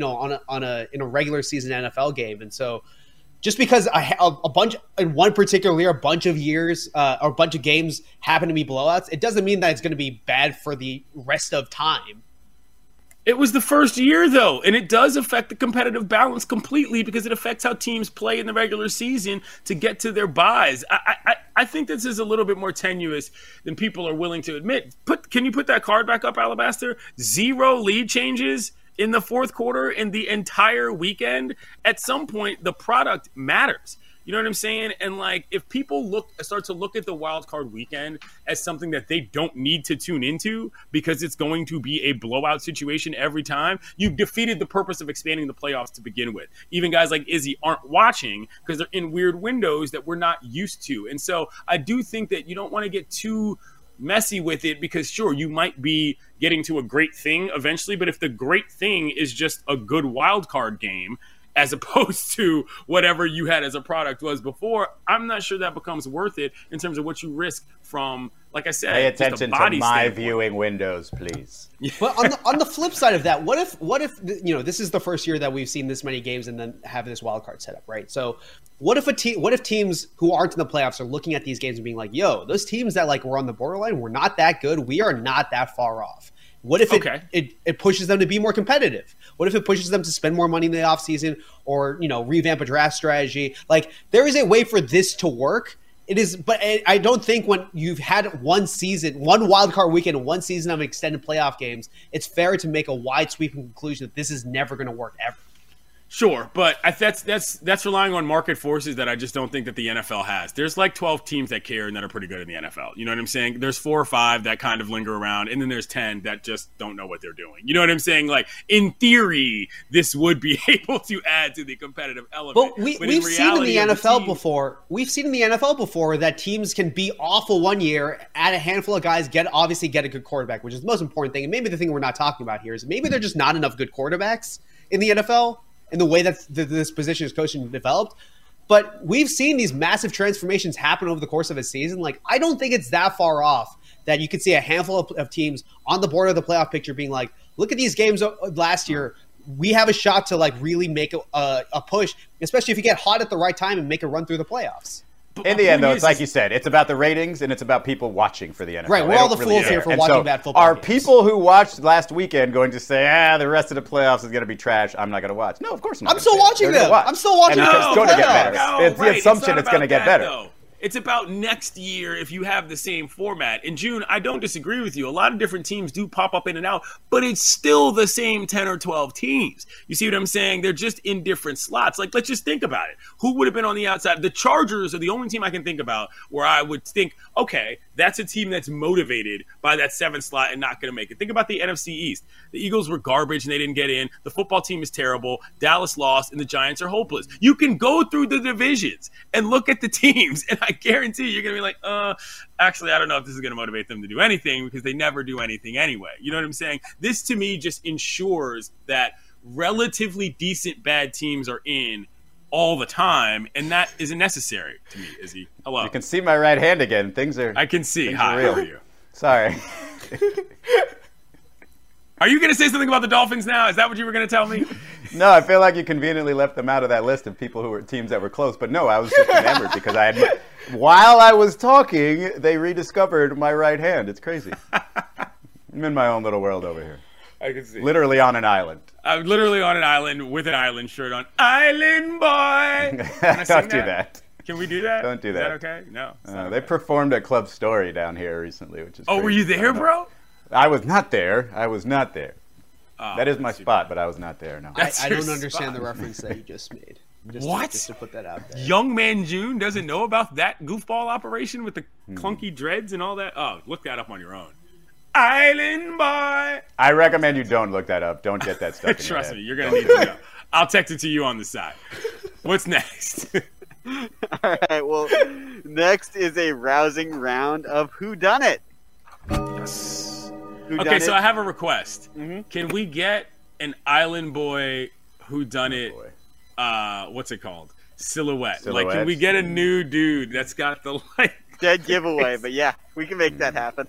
a regular season NFL game. And so just because a bunch in one particular year, a bunch of years or a bunch of games happen to be blowouts, it doesn't mean that it's going to be bad for the rest of time. It was the first year, though, and it does affect the competitive balance completely because it affects how teams play in the regular season to get to their buys. I think this is a little bit more tenuous than people are willing to admit. Can you put that card back up, Alabaster? 0 lead changes in the fourth quarter and the entire weekend. At some point, the product matters. You know what I'm saying? And like, if people start to look at the wild card weekend as something that they don't need to tune into because it's going to be a blowout situation every time, you've defeated the purpose of expanding the playoffs to begin with. Even guys like Izzy aren't watching because they're in weird windows that we're not used to. And so I do think that you don't want to get too messy with it because sure, you might be getting to a great thing eventually, but if the great thing is just a good wild card game, as opposed to whatever you had as a product was before, I'm not sure that becomes worth it in terms of what you risk from, like I said, pay attention to my viewing windows, please. But on the flip side of that, what if this is the first year that we've seen this many games and then have this wild card setup, right? So what if teams who aren't in the playoffs are looking at these games and being like, yo, those teams that like were on the borderline were not that good. We are not that far off. What if it pushes them to be more competitive? What if it pushes them to spend more money in the offseason or, revamp a draft strategy? Like, there is a way for this to work. It is, but I don't think when you've had one wild card weekend, one season of extended playoff games, it's fair to make a wide sweeping conclusion that this is never going to work ever. Sure, but that's relying on market forces that I just don't think that the NFL has. There's like 12 teams that care and that are pretty good in the NFL. You know what I'm saying? There's 4 or 5 that kind of linger around, and then there's 10 that just don't know what they're doing. You know what I'm saying? Like, in theory, this would be able to add to the competitive element. But we've seen in the NFL before. We've seen in the NFL before that teams can be awful one year, add a handful of guys, get a good quarterback, which is the most important thing. And maybe the thing we're not talking about here is maybe they're just not enough good quarterbacks in the NFL. In the way that this position is coached and developed. But we've seen these massive transformations happen over the course of a season. Like, I don't think it's that far off that you could see a handful of teams on the border of the playoff picture being like, look at these games last year. We have a shot to like really make a push, especially if you get hot at the right time and make a run through the playoffs. In the end, though, it's like you said, it's about the ratings and it's about people watching for the NFL. Right, we're all the fools here for watching bad football games. Are people who watched last weekend going to say, the rest of the playoffs is going to be trash, I'm not going to watch? No, of course not. I'm still watching them. I'm still watching them. It's going to get better. It's the assumption it's going to get better. Though. It's about next year if you have the same format. In June, I don't disagree with you. A lot of different teams do pop up in and out, but it's still the same 10 or 12 teams. You see what I'm saying? They're just in different slots. Like, let's just think about it. Who would have been on the outside? The Chargers are the only team I can think about where I would think, okay, that's a team that's motivated by that 7th slot and not going to make it. Think about the NFC East. The Eagles were garbage and they didn't get in. The football team is terrible. Dallas lost and the Giants are hopeless. You can go through the divisions and look at the teams, and I guarantee you're going to be like, actually, I don't know if this is going to motivate them to do anything because they never do anything anyway. You know what I'm saying? This, to me, just ensures that relatively decent bad teams are in all the time, and that isn't necessary to me, Izzy. Hello. You can see my right hand again. I can see. Hi, how are you? Sorry. Are you going to say something about the Dolphins now? Is that what you were going to tell me? No, I feel like you conveniently left them out of that list of people who were teams that were close. But no, I was just enamored because while I was talking, they rediscovered my right hand. It's crazy. I'm in my own little world over here. I can see. Literally on an island. I'm literally on an island with an island shirt on. Island boy! Don't do that. Can we do that? Don't do that. Is that okay? No. They performed at Club Story down here recently, which is crazy. Were you there, bro? I was not there. That is my spot, but I was not there, no. I don't understand the reference that you just made. Just to put that out there. Young Man June doesn't know about that goofball operation with the clunky dreads and all that? Oh, look that up on your own. Island boy. I recommend you don't look that up. Don't get that stuff in your Trust head. me, you're going to need to know. I'll text it to you on the side. What's next? All right, well, next is a rousing round of Whodunit. Yes. Okay, so I have a request. Mm-hmm. Can we get an Island Boy Whodunit, what's it called? Silhouette. Like, can we get a new dude that's got the, like... Dead giveaway, but yeah, we can make that happen.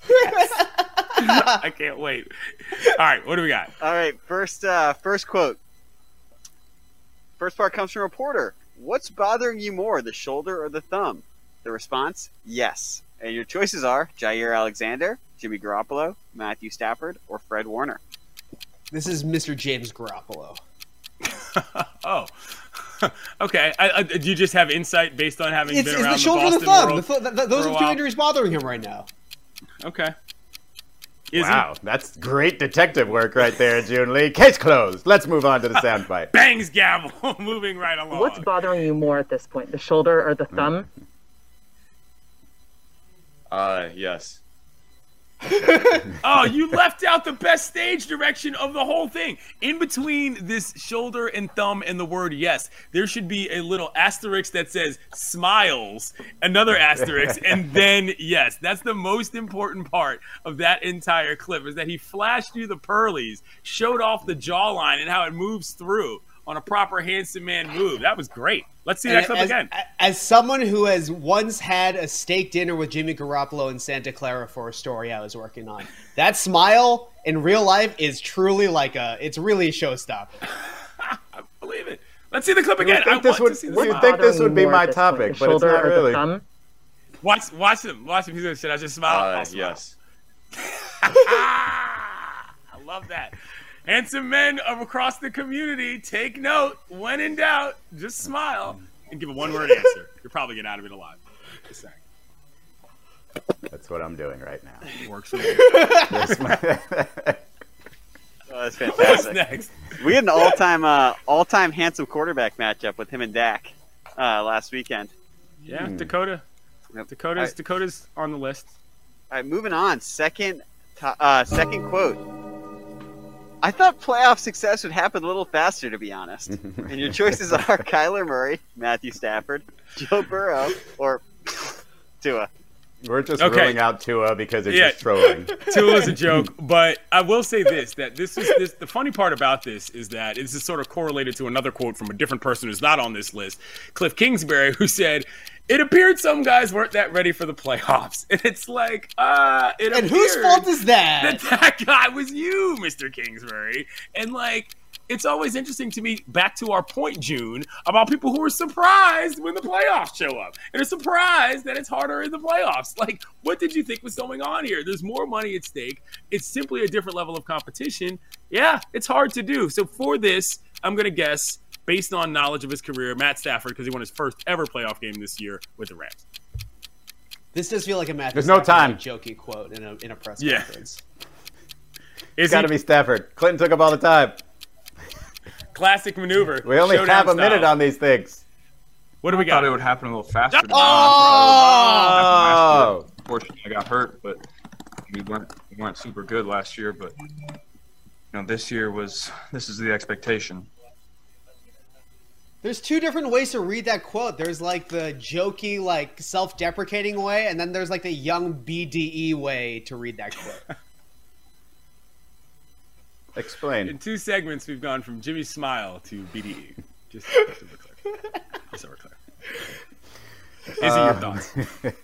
I can't wait. All right, what do we got? All right, first quote. First part comes from a reporter. What's bothering you more, the shoulder or the thumb? The response, yes. And your choices are Jair Alexander, Jimmy Garoppolo, Matthew Stafford, or Fred Warner. This is Mr. James Garoppolo. Oh. Okay. Do you just have insight based on having been around the shoulder the Boston and the thumb. Those are the two injuries bothering him right now. Okay. Wow, that's great detective work right there, June Lee. Case closed. Let's move on to the soundbite. Bangs gavel. Moving right along. What's bothering you more at this point, the shoulder or the thumb? Yes. Oh, you left out the best stage direction of the whole thing. In between this shoulder and thumb and the word yes, there should be a little asterisk that says smiles, another asterisk, and then yes. That's the most important part of that entire clip, is that he flashed you the pearlies, showed off the jawline and how it moves through on a proper handsome man move. That was great. Let's see that clip again. As someone who has once had a steak dinner with Jimmy Garoppolo in Santa Clara for a story I was working on, that smile in real life is truly it's really a showstopper. I believe it. Let's see the clip again. You'd think this would be my topic, but it's not really. Watch him. Watch him. Should I just smile? Yes. love that. Handsome men across the community, take note. When in doubt, just smile and give a one-word answer. You'll probably get out of it alive. Just saying. That's what I'm doing right now. Works for me. Oh, that's fantastic. What's next? We had an all-time handsome quarterback matchup with him and Dak last weekend. Yeah, Dakota. Yep. Dakota's on the list. All right, moving on. Second quote. I thought playoff success would happen a little faster, to be honest. And your choices are Kyler Murray, Matthew Stafford, Joe Burrow, or Tua. We're just ruling out Tua because it's just trolling. Tua's a joke, but I will say that the funny part about this is that this is sort of correlated to another quote from a different person who's not on this list, Cliff Kingsbury, who said, "It appeared some guys weren't that ready for the playoffs." And it's like, and whose fault is that? That guy was you, Mr. Kingsbury. And like, it's always interesting to me, back to our point, June, about people who are surprised when the playoffs show up and are surprised that it's harder in the playoffs. Like, what did you think was going on here? There's more money at stake. It's simply a different level of competition. Yeah, it's hard to do. So for this, I'm going to guess, based on knowledge of his career, Matt Stafford, because he won his first ever playoff game this year with the Rams. This does feel like a Matt There's no time. jokey quote in a press conference. It's got to be Stafford. Clinton took up all the time. Classic maneuver. We only have a minute on these things. What do we got? I thought it would happen a little faster. Unfortunately, I got hurt, but we weren't super good last year. But this is the expectation. There's two different ways to read that quote. There's like the jokey, like self-deprecating way, and then there's like the young BDE way to read that quote. Explain. In 2 segments, we've gone from Jimmy Smile to BDE. Just so we're clear. Izzy, your thoughts?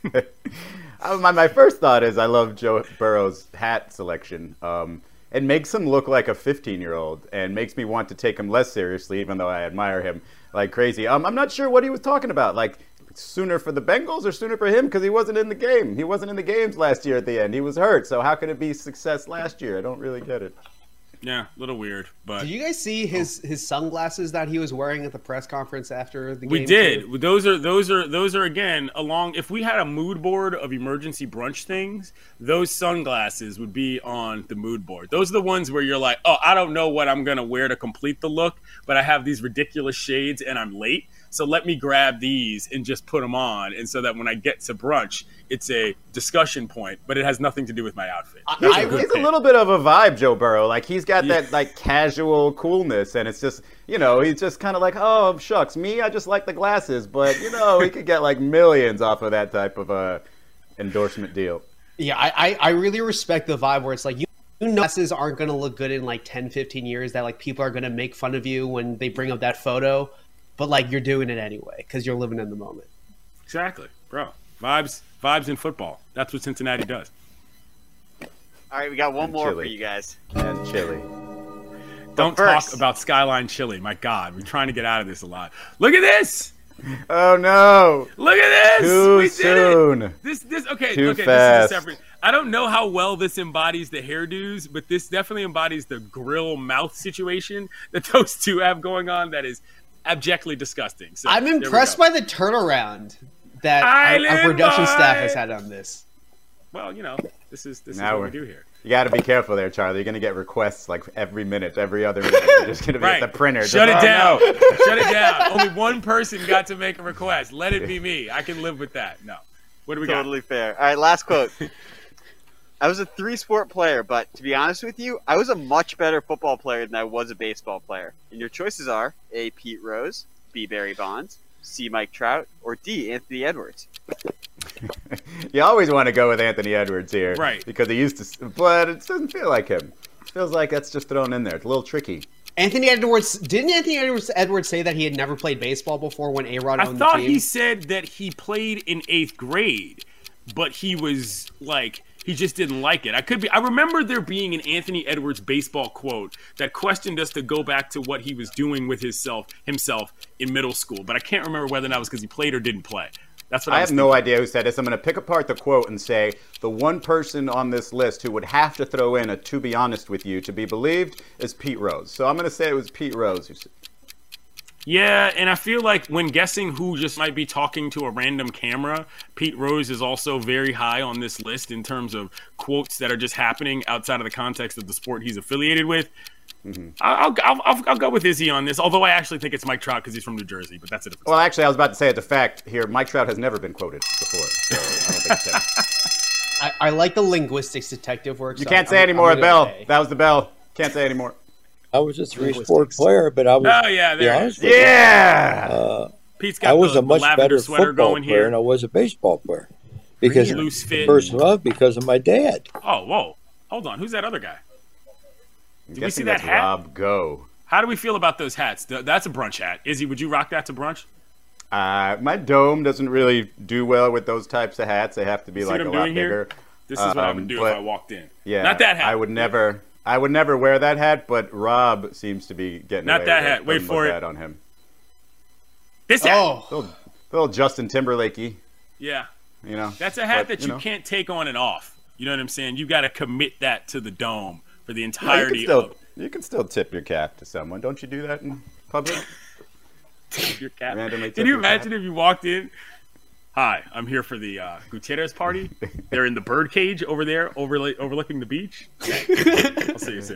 My first thought is I love Joe Burrow's hat selection. It makes him look like a 15-year-old and makes me want to take him less seriously, even though I admire him like crazy. I'm not sure what he was talking about. Like, sooner for the Bengals or sooner for him, because he wasn't in the game. He wasn't in the games last year at the end. He was hurt. So how could it be success last year? I don't really get it. Yeah, a little weird, but did you guys see his sunglasses that he was wearing at the press conference after the game? We did. Too? Those are again along. If we had a mood board of emergency brunch things, those sunglasses would be on the mood board. Those are the ones where you're like, oh, I don't know what I'm gonna wear to complete the look, but I have these ridiculous shades and I'm late, so let me grab these and just put them on, and so that when I get to brunch, it's a discussion point, but it has nothing to do with my outfit. He's a little bit of a vibe, Joe Burrow. Like, he's got that like casual coolness, and it's just, he's just kind of like, oh, shucks, me, I just like the glasses, but, he could get like millions off of that type of endorsement deal. Yeah, I really respect the vibe where it's like, glasses aren't going to look good in like 10, 15 years, that like people are going to make fun of you when they bring up that photo, but like you're doing it anyway because you're living in the moment. Exactly, bro. Vibes in football. That's what Cincinnati does. All right, we got one more for you guys. And chili. Don't talk about Skyline Chili. My God, we're trying to get out of this a lot. Look at this. Oh no! Look at this. Too soon. This okay. Too fast. This is a separate. I don't know how well this embodies the hairdos, but this definitely embodies the grill mouth situation that those two have going on. That is abjectly disgusting. So, I'm impressed by the turnaround that our production staff has had on this. Well, this is what we do here. You got to be careful there, Charlie. You're going to get requests like every minute, every other minute. You're just going to be at the printer. Shut it down. Shut it down. Only one person got to make a request. Let it be me. I can live with that. No. What do we got? Totally fair. All right, last quote. I was a 3-sport player, but to be honest with you, I was a much better football player than I was a baseball player. And your choices are A, Pete Rose, B, Barry Bonds, C, Mike Trout, or D, Anthony Edwards. You always want to go with Anthony Edwards here. Right. Because he used to, but it doesn't feel like him. It feels like that's just thrown in there. It's a little tricky. Didn't Anthony Edwards say that he had never played baseball before when A-Rod owned the team? I thought he said that he played in 8th grade, but he was like, he just didn't like it. I remember there being an Anthony Edwards baseball quote that questioned us to go back to what he was doing with himself in middle school, but I can't remember whether or not it was because he played or didn't play. That's what I have no idea who said this. I'm going to pick apart the quote and say the one person on this list who would have to throw in a "to be honest with you" to be believed is Pete Rose. So I'm going to say it was Pete Rose who said. Yeah, and I feel like when guessing who just might be talking to a random camera, Pete Rose is also very high on this list in terms of quotes that are just happening outside of the context of the sport he's affiliated with. Mm-hmm. I'll go with Izzy on this, although I actually think it's Mike Trout because he's from New Jersey, but that's a different Well, actually, I was about to say it's a fact here. Mike Trout has never been quoted before, so I don't think it's him. I like the linguistics detective work. You can't say anymore, Bell. That was the bell. Can't say anymore. I was a three-sport player, but I was. Oh yeah, there. Yeah. Pete's got I was a much better sweater football going player here. than I was a baseball player because Loose fit. first love because of my dad. Oh, whoa! Hold on, who's that other guy? Did we see that hat? Rob Go. How do we feel about those hats? That's a brunch hat. Izzy, would you rock that to brunch? My dome doesn't really do well with those types of hats. They have to be like a lot bigger. This is what I would do if I walked in. Yeah, not that hat. I would never wear that hat, but Rob seems to be getting not away that with hat. Wait for it. on him. This hat. Oh, little Justin Timberlake-y. Yeah. You know, that's a hat that you can't take on and off. You know what I'm saying? You got to commit that to the dome for the entirety of. You can still tip your cap to someone. Don't you do that in public? Tip your cap. Randomly Can you imagine if you walked in? Hi, I'm here for the Gutierrez party. They're in the bird cage over there, overlooking the beach. I'll see you soon.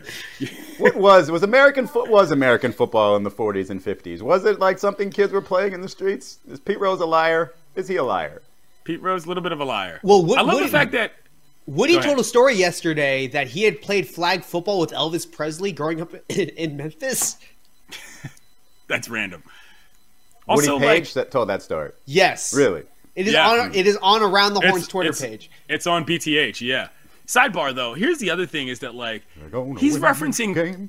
Was American football in the 40s and 50s? Was it like something kids were playing in the streets? Is Pete Rose a liar? Is he a liar? Pete Rose, a little bit of a liar. Well, I love the fact that Woody told a story yesterday that he had played flag football with Elvis Presley growing up in Memphis. That's random. Also, Woody Page told that story. Yes. Really? It is on Around the Horn's Twitter page. It's on BTH, yeah. Sidebar, though, here's the other thing is that, like, he's referencing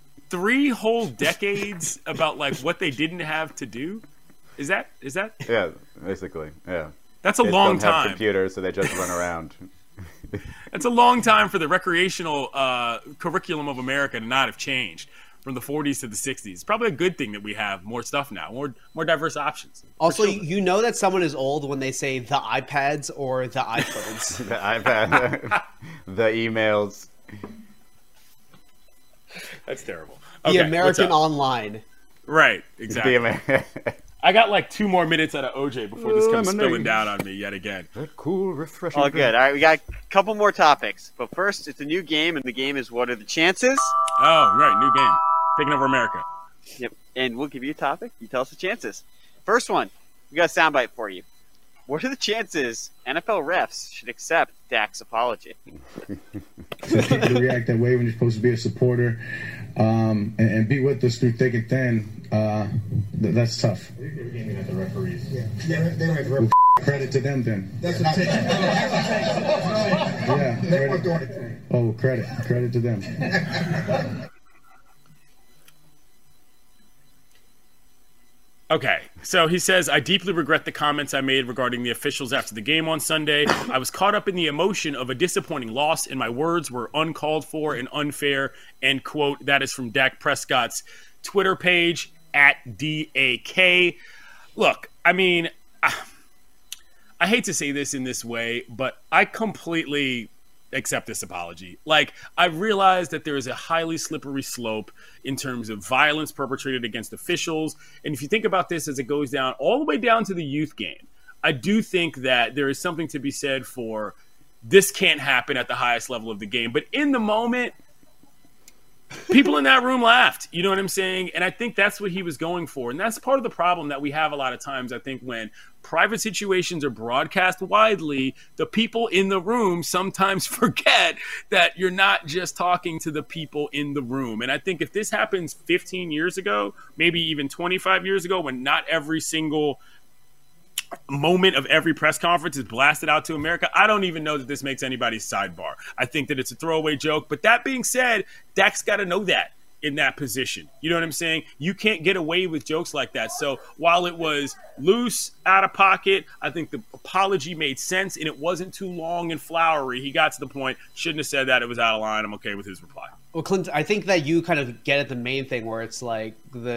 3 whole decades about, like, what they didn't have to do. Is that? Yeah, basically, yeah. That's a long time. They don't have computers, so they just run around. That's a long time for the recreational curriculum of America to not have changed from the 40s to the 60s. It's probably a good thing that we have more stuff now, more diverse options. Also, you know that someone is old when they say the iPads or the iPhones. The iPad, the emails. That's terrible. The American Online. Right, exactly. I got like 2 more minutes out of OJ before this comes spilling down on me yet again. That cool, refreshing. All good. All right, we got a couple more topics. But first, it's a new game, and the game is What Are the Chances? Oh, right, new game. Taking over America. Yep, and we'll give you a topic. You tell us the chances. First one, we got a soundbite for you. What are the chances NFL refs should accept Dak's apology? To react that way when you're supposed to be a supporter and be with us through thick and thin, that's tough. They're aiming at the referees. Yeah, they don't have the referees. Credit to them then. That's a take. Yeah. Credit to them. Okay, so he says, I deeply regret the comments I made regarding the officials after the game on Sunday. I was caught up in the emotion of a disappointing loss, and my words were uncalled for and unfair, end quote. That is from Dak Prescott's Twitter page, @DAK. Look, I mean, I hate to say this in this way, but I completely accept this apology. Like, I realize that there is a highly slippery slope in terms of violence perpetrated against officials. And if you think about this as it goes down all the way down to the youth game, I do think that there is something to be said for this can't happen at the highest level of the game. But in the moment, people in that room laughed. You know what I'm saying? And I think that's what he was going for. And that's part of the problem that we have a lot of times, I think, when private situations are broadcast widely, the people in the room sometimes forget that you're not just talking to the people in the room. And I think if this happens 15 years ago, maybe even 25 years ago, when not every single moment of every press conference is blasted out to America, I don't even know that this makes anybody's sidebar. I think that it's a throwaway joke. But that being said, Dak's got to know that in that position. You know what I'm saying? You can't get away with jokes like that. So while it was loose, out of pocket, I think the apology made sense, and it wasn't too long and flowery. He got to the point. Shouldn't have said that. It was out of line. I'm okay with his reply. Well, Clint, I think that you kind of get at the main thing where it's like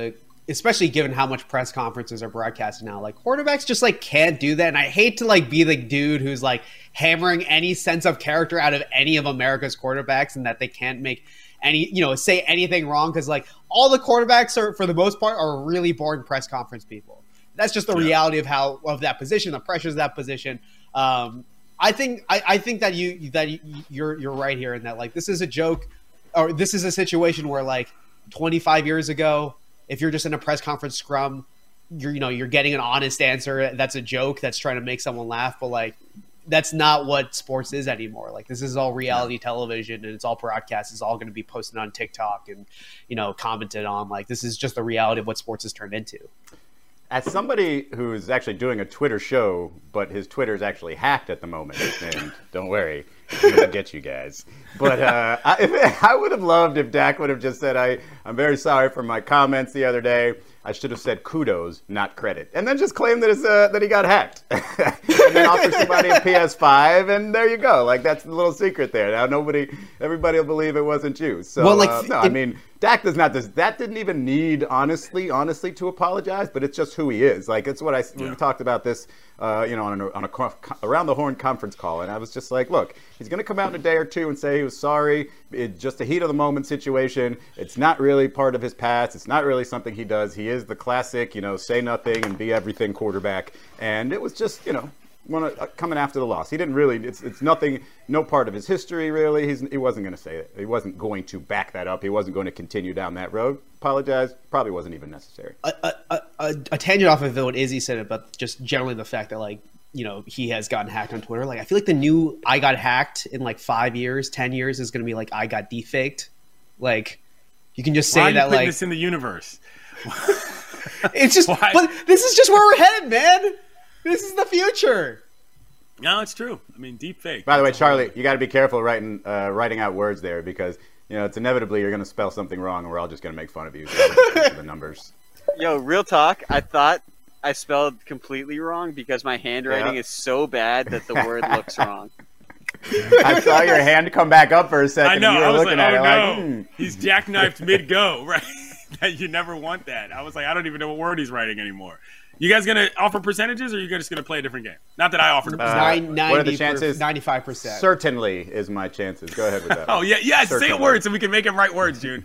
especially given how much press conferences are broadcasted now, like quarterbacks just like can't do that. And I hate to like be the dude who's like hammering any sense of character out of any of America's quarterbacks and that they can't make any, say anything wrong. Cause like all the quarterbacks are, for the most part, are really boring press conference people. That's just the reality of that position, the pressures of that position. I think that you're right here in that like this is a joke, or this is a situation where like 25 years ago, if you're just in a press conference scrum, you're getting an honest answer. That's a joke that's trying to make someone laugh, but like that's not what sports is anymore. Like this is all reality television, and it's all broadcast. It's all going to be posted on TikTok and commented on. Like this is just the reality of what sports has turned into. As somebody who's actually doing a Twitter show, but his Twitter is actually hacked at the moment, and don't worry, I'm going to get you guys. But I would have loved if Dak would have just said, I'm very sorry for my comments the other day. I should have said kudos, not credit. And then just claim that he got hacked. And then offer somebody a PS5, and there you go. Like, that's the little secret there. Now everybody will believe it wasn't you. So, I mean, Dak that didn't even need, honestly, to apologize, but it's just who he is. Like, it's what we talked about this, on a around the horn conference call, and I was just like, look, he's going to come out in a day or two and say he was sorry. It's just a heat of the moment situation. It's not really part of his past. It's not really something he does. He is the classic, say nothing and be everything quarterback. And it was just, coming after the loss. He didn't really, it's nothing, no part of his history really. He wasn't going to say it. He wasn't going to back that up. He wasn't going to continue down that road. Apologize. Probably wasn't even necessary. A tangent off of what Izzy said about just generally the fact that like, he has gotten hacked on Twitter. Like, I feel like the new I got hacked in like 5 years, 10 years is going to be like I got defaked. Like, you can just say Why are you that putting like this in the universe. It's just, but this is just where we're headed, man. This is the future. No, it's true. I mean, deep fake. By the way, Charlie, you got to be careful writing out words there because it's inevitably you're going to spell something wrong, and we're all just going to make fun of you. The numbers. Yo, real talk. I thought I spelled completely wrong because my handwriting is so bad that the word looks wrong. I saw your hand come back up for a second. I know. And you were I was looking like, at it he's jackknifed mid-go, right? You never want that. I was like, I don't even know what word he's writing anymore. You guys going to offer percentages, or are you just going to play a different game? Not that I offered a percentage. What are the chances? 95%. Certainly is my chances. Go ahead with that. Oh, yeah. Say a word so we can make him write words, June.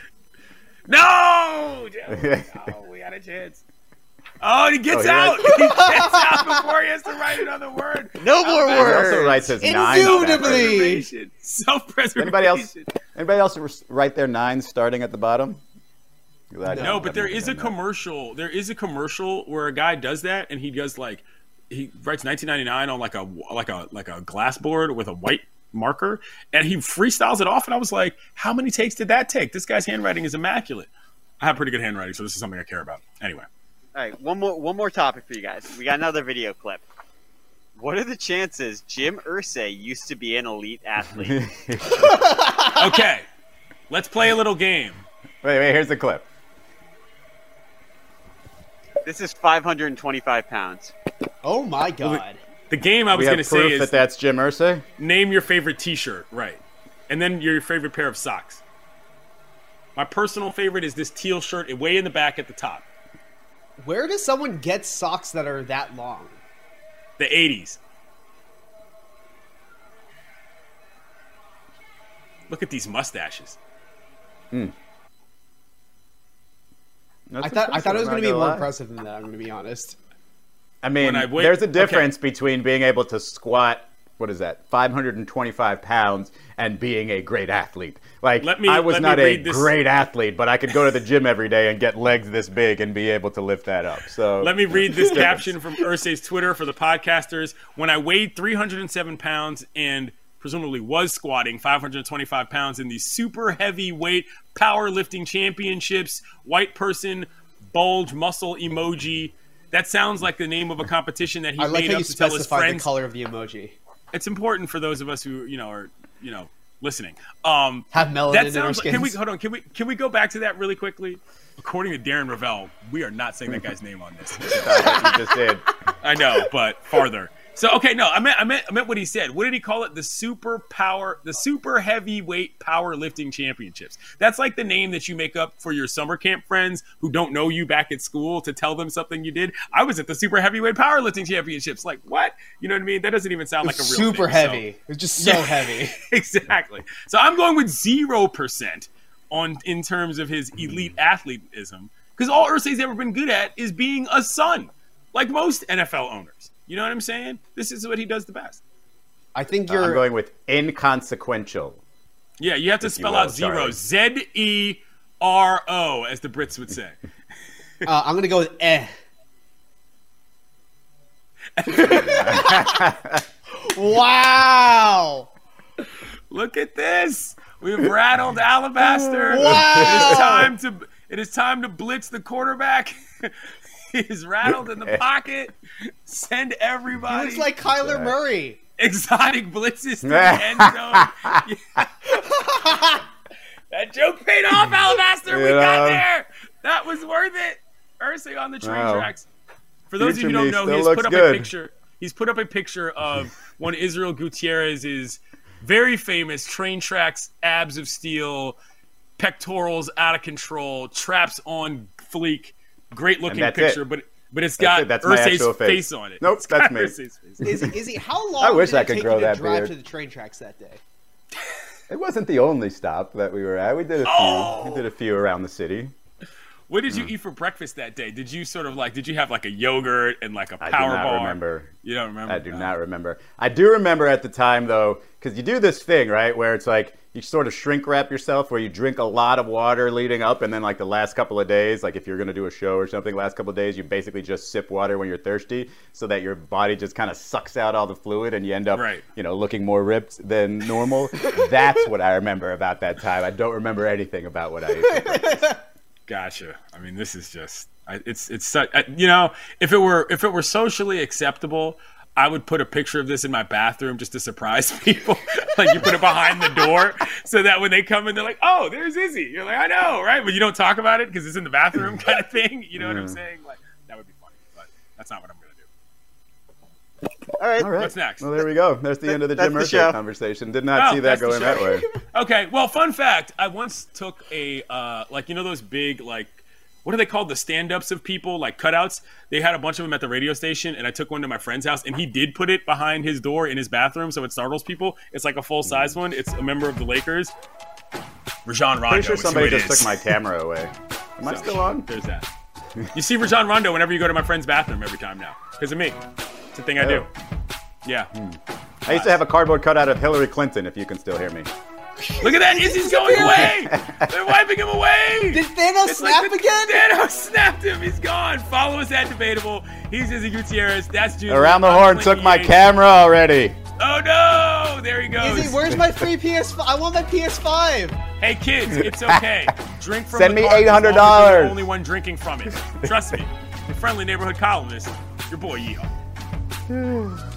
No! We got a chance. Oh, he gets out. He gets out before he has to write another word. No more words. He also writes his Indubitably. Self-preservation. Anybody else write their 9 starting at the bottom? No, but there is a commercial. There is a commercial where a guy does that, and he does he writes 1999 on like a glass board with a white marker, and he freestyles it off. And I was like, how many takes did that take? This guy's handwriting is immaculate. I have pretty good handwriting, so this is something I care about. Anyway. All right, one more topic for you guys. We got another video clip. What are the chances Jim Irsay used to be an elite athlete? Okay, let's play a little game. Wait, here's the clip. This is 525 pounds. Oh my God. Well, the game I was going to say is that's Jim Irsay. Name your favorite T-shirt, right? And then your favorite pair of socks. My personal favorite is this teal shirt, way in the back at the top. Where does someone get socks that are that long? The 80s. Look at these mustaches. I thought it was going to be more impressive than that, I'm going to be honest. I mean, there's a difference between being able to squat, 525 pounds, and being a great athlete. I was not a great athlete, but I could go to the gym every day and get legs this big and be able to lift that up. So let me read this caption from Irsay's Twitter for the podcasters. When I weighed 307 pounds and presumably was squatting 525 pounds in these super heavyweight powerlifting championships, white person, bulge, muscle emoji. That sounds like the name of a competition that he made up to tell his friends. I like how you specified the color of the emoji. It's important for those of us who are listening. Have melanin in our skins. Can we go back to that really quickly? According to Darren Ravel, we are not saying that guy's name on this. You just did. I know, but farther. So okay, no, I meant what he said. What did he call it? The super heavyweight powerlifting championships. That's like the name that you make up for your summer camp friends who don't know you back at school to tell them something you did. I was at the super heavyweight powerlifting championships. Like what? You know what I mean? That doesn't even sound like a real super thing, heavy. So. It was just so heavy. Exactly. So I'm going with 0% in terms of his elite athletism, because all Irsay's ever been good at is being a son, like most NFL owners. You know what I'm saying? This is what he does the best. I think I'm going with inconsequential. Yeah, you have to spell out zero. Zero, as the Brits would say. I'm going to go with Wow. Look at this. We've rattled Alabaster. Wow. It is time to blitz the quarterback. He's rattled in the pocket. Send everybody. He looks like Kyler Murray. Exotic blitzes to the end zone. That joke paid off, Alabaster. We got there. That was worth it. Irsay on the train tracks. For those of you who don't know, he's put up a picture. He's put up a picture of one Israel Gutierrez's very famous train tracks, abs of steel, pectorals out of control, traps on fleek. Great looking picture, but it's got Irsay's face on it. Nope, that's me. Is he? How long? I wish did I it could take grow you to that drive beard. to the train tracks that day? It wasn't the only stop that we were at. We did a few. We did a few around the city. What did you eat for breakfast that day? Did you did you have like a yogurt and like a power bar? I do not remember. You don't remember? I do not remember. I do remember at the time though, because you do this thing, right, where it's like you sort of shrink wrap yourself, where you drink a lot of water leading up, and then like the last couple of days, like if you're going to do a show or something, last couple of days, you basically just sip water when you're thirsty, so that your body just kind of sucks out all the fluid, and you end up, looking more ripped than normal. That's what I remember about that time. I don't remember anything about what I ate for breakfast. Gotcha. I mean, this is just it's such, if it were socially acceptable, I would put a picture of this in my bathroom just to surprise people. Like you put it behind the door so that when they come in, they're like, "Oh, there's Izzy." You're like, "I know, right?" But you don't talk about it because it's in the bathroom, kind of thing. You know what I'm saying? Like that would be funny, but that's not what I'm gonna do. All right. What's next? Well, there we go. There's the end of the Jim Irsay conversation. Did not see that going that way. Okay. Well, fun fact: I once took a those big what are they called? The stand-ups of people, like cutouts. They had a bunch of them at the radio station, and I took one to my friend's house, and he did put it behind his door in his bathroom, so it startles people. It's like a full-size one. It's a member of the Lakers. Rajon Rondo. Pretty sure somebody just took my camera away. Am I still on? There's that. You see Rajon Rondo whenever you go to my friend's bathroom every time now, because of me. It's a thing I do. Yeah. I used to have a cardboard cutout of Hillary Clinton, if you can still hear me. Look at that! Izzy's going away! They're wiping him away! Did Thanos snap again? Thanos snapped him! He's gone! Follow us at Debatable. He's Izzy Gutierrez. That's Julie. Around the Horn took my camera already. Oh no! There he goes. Izzy, where's my free PS5? I want my PS5. Hey kids, it's okay. Drink from Send the me cart $800. as long as you're the only one drinking from it. Trust me. Your friendly neighborhood columnist, your boy Yeehaw.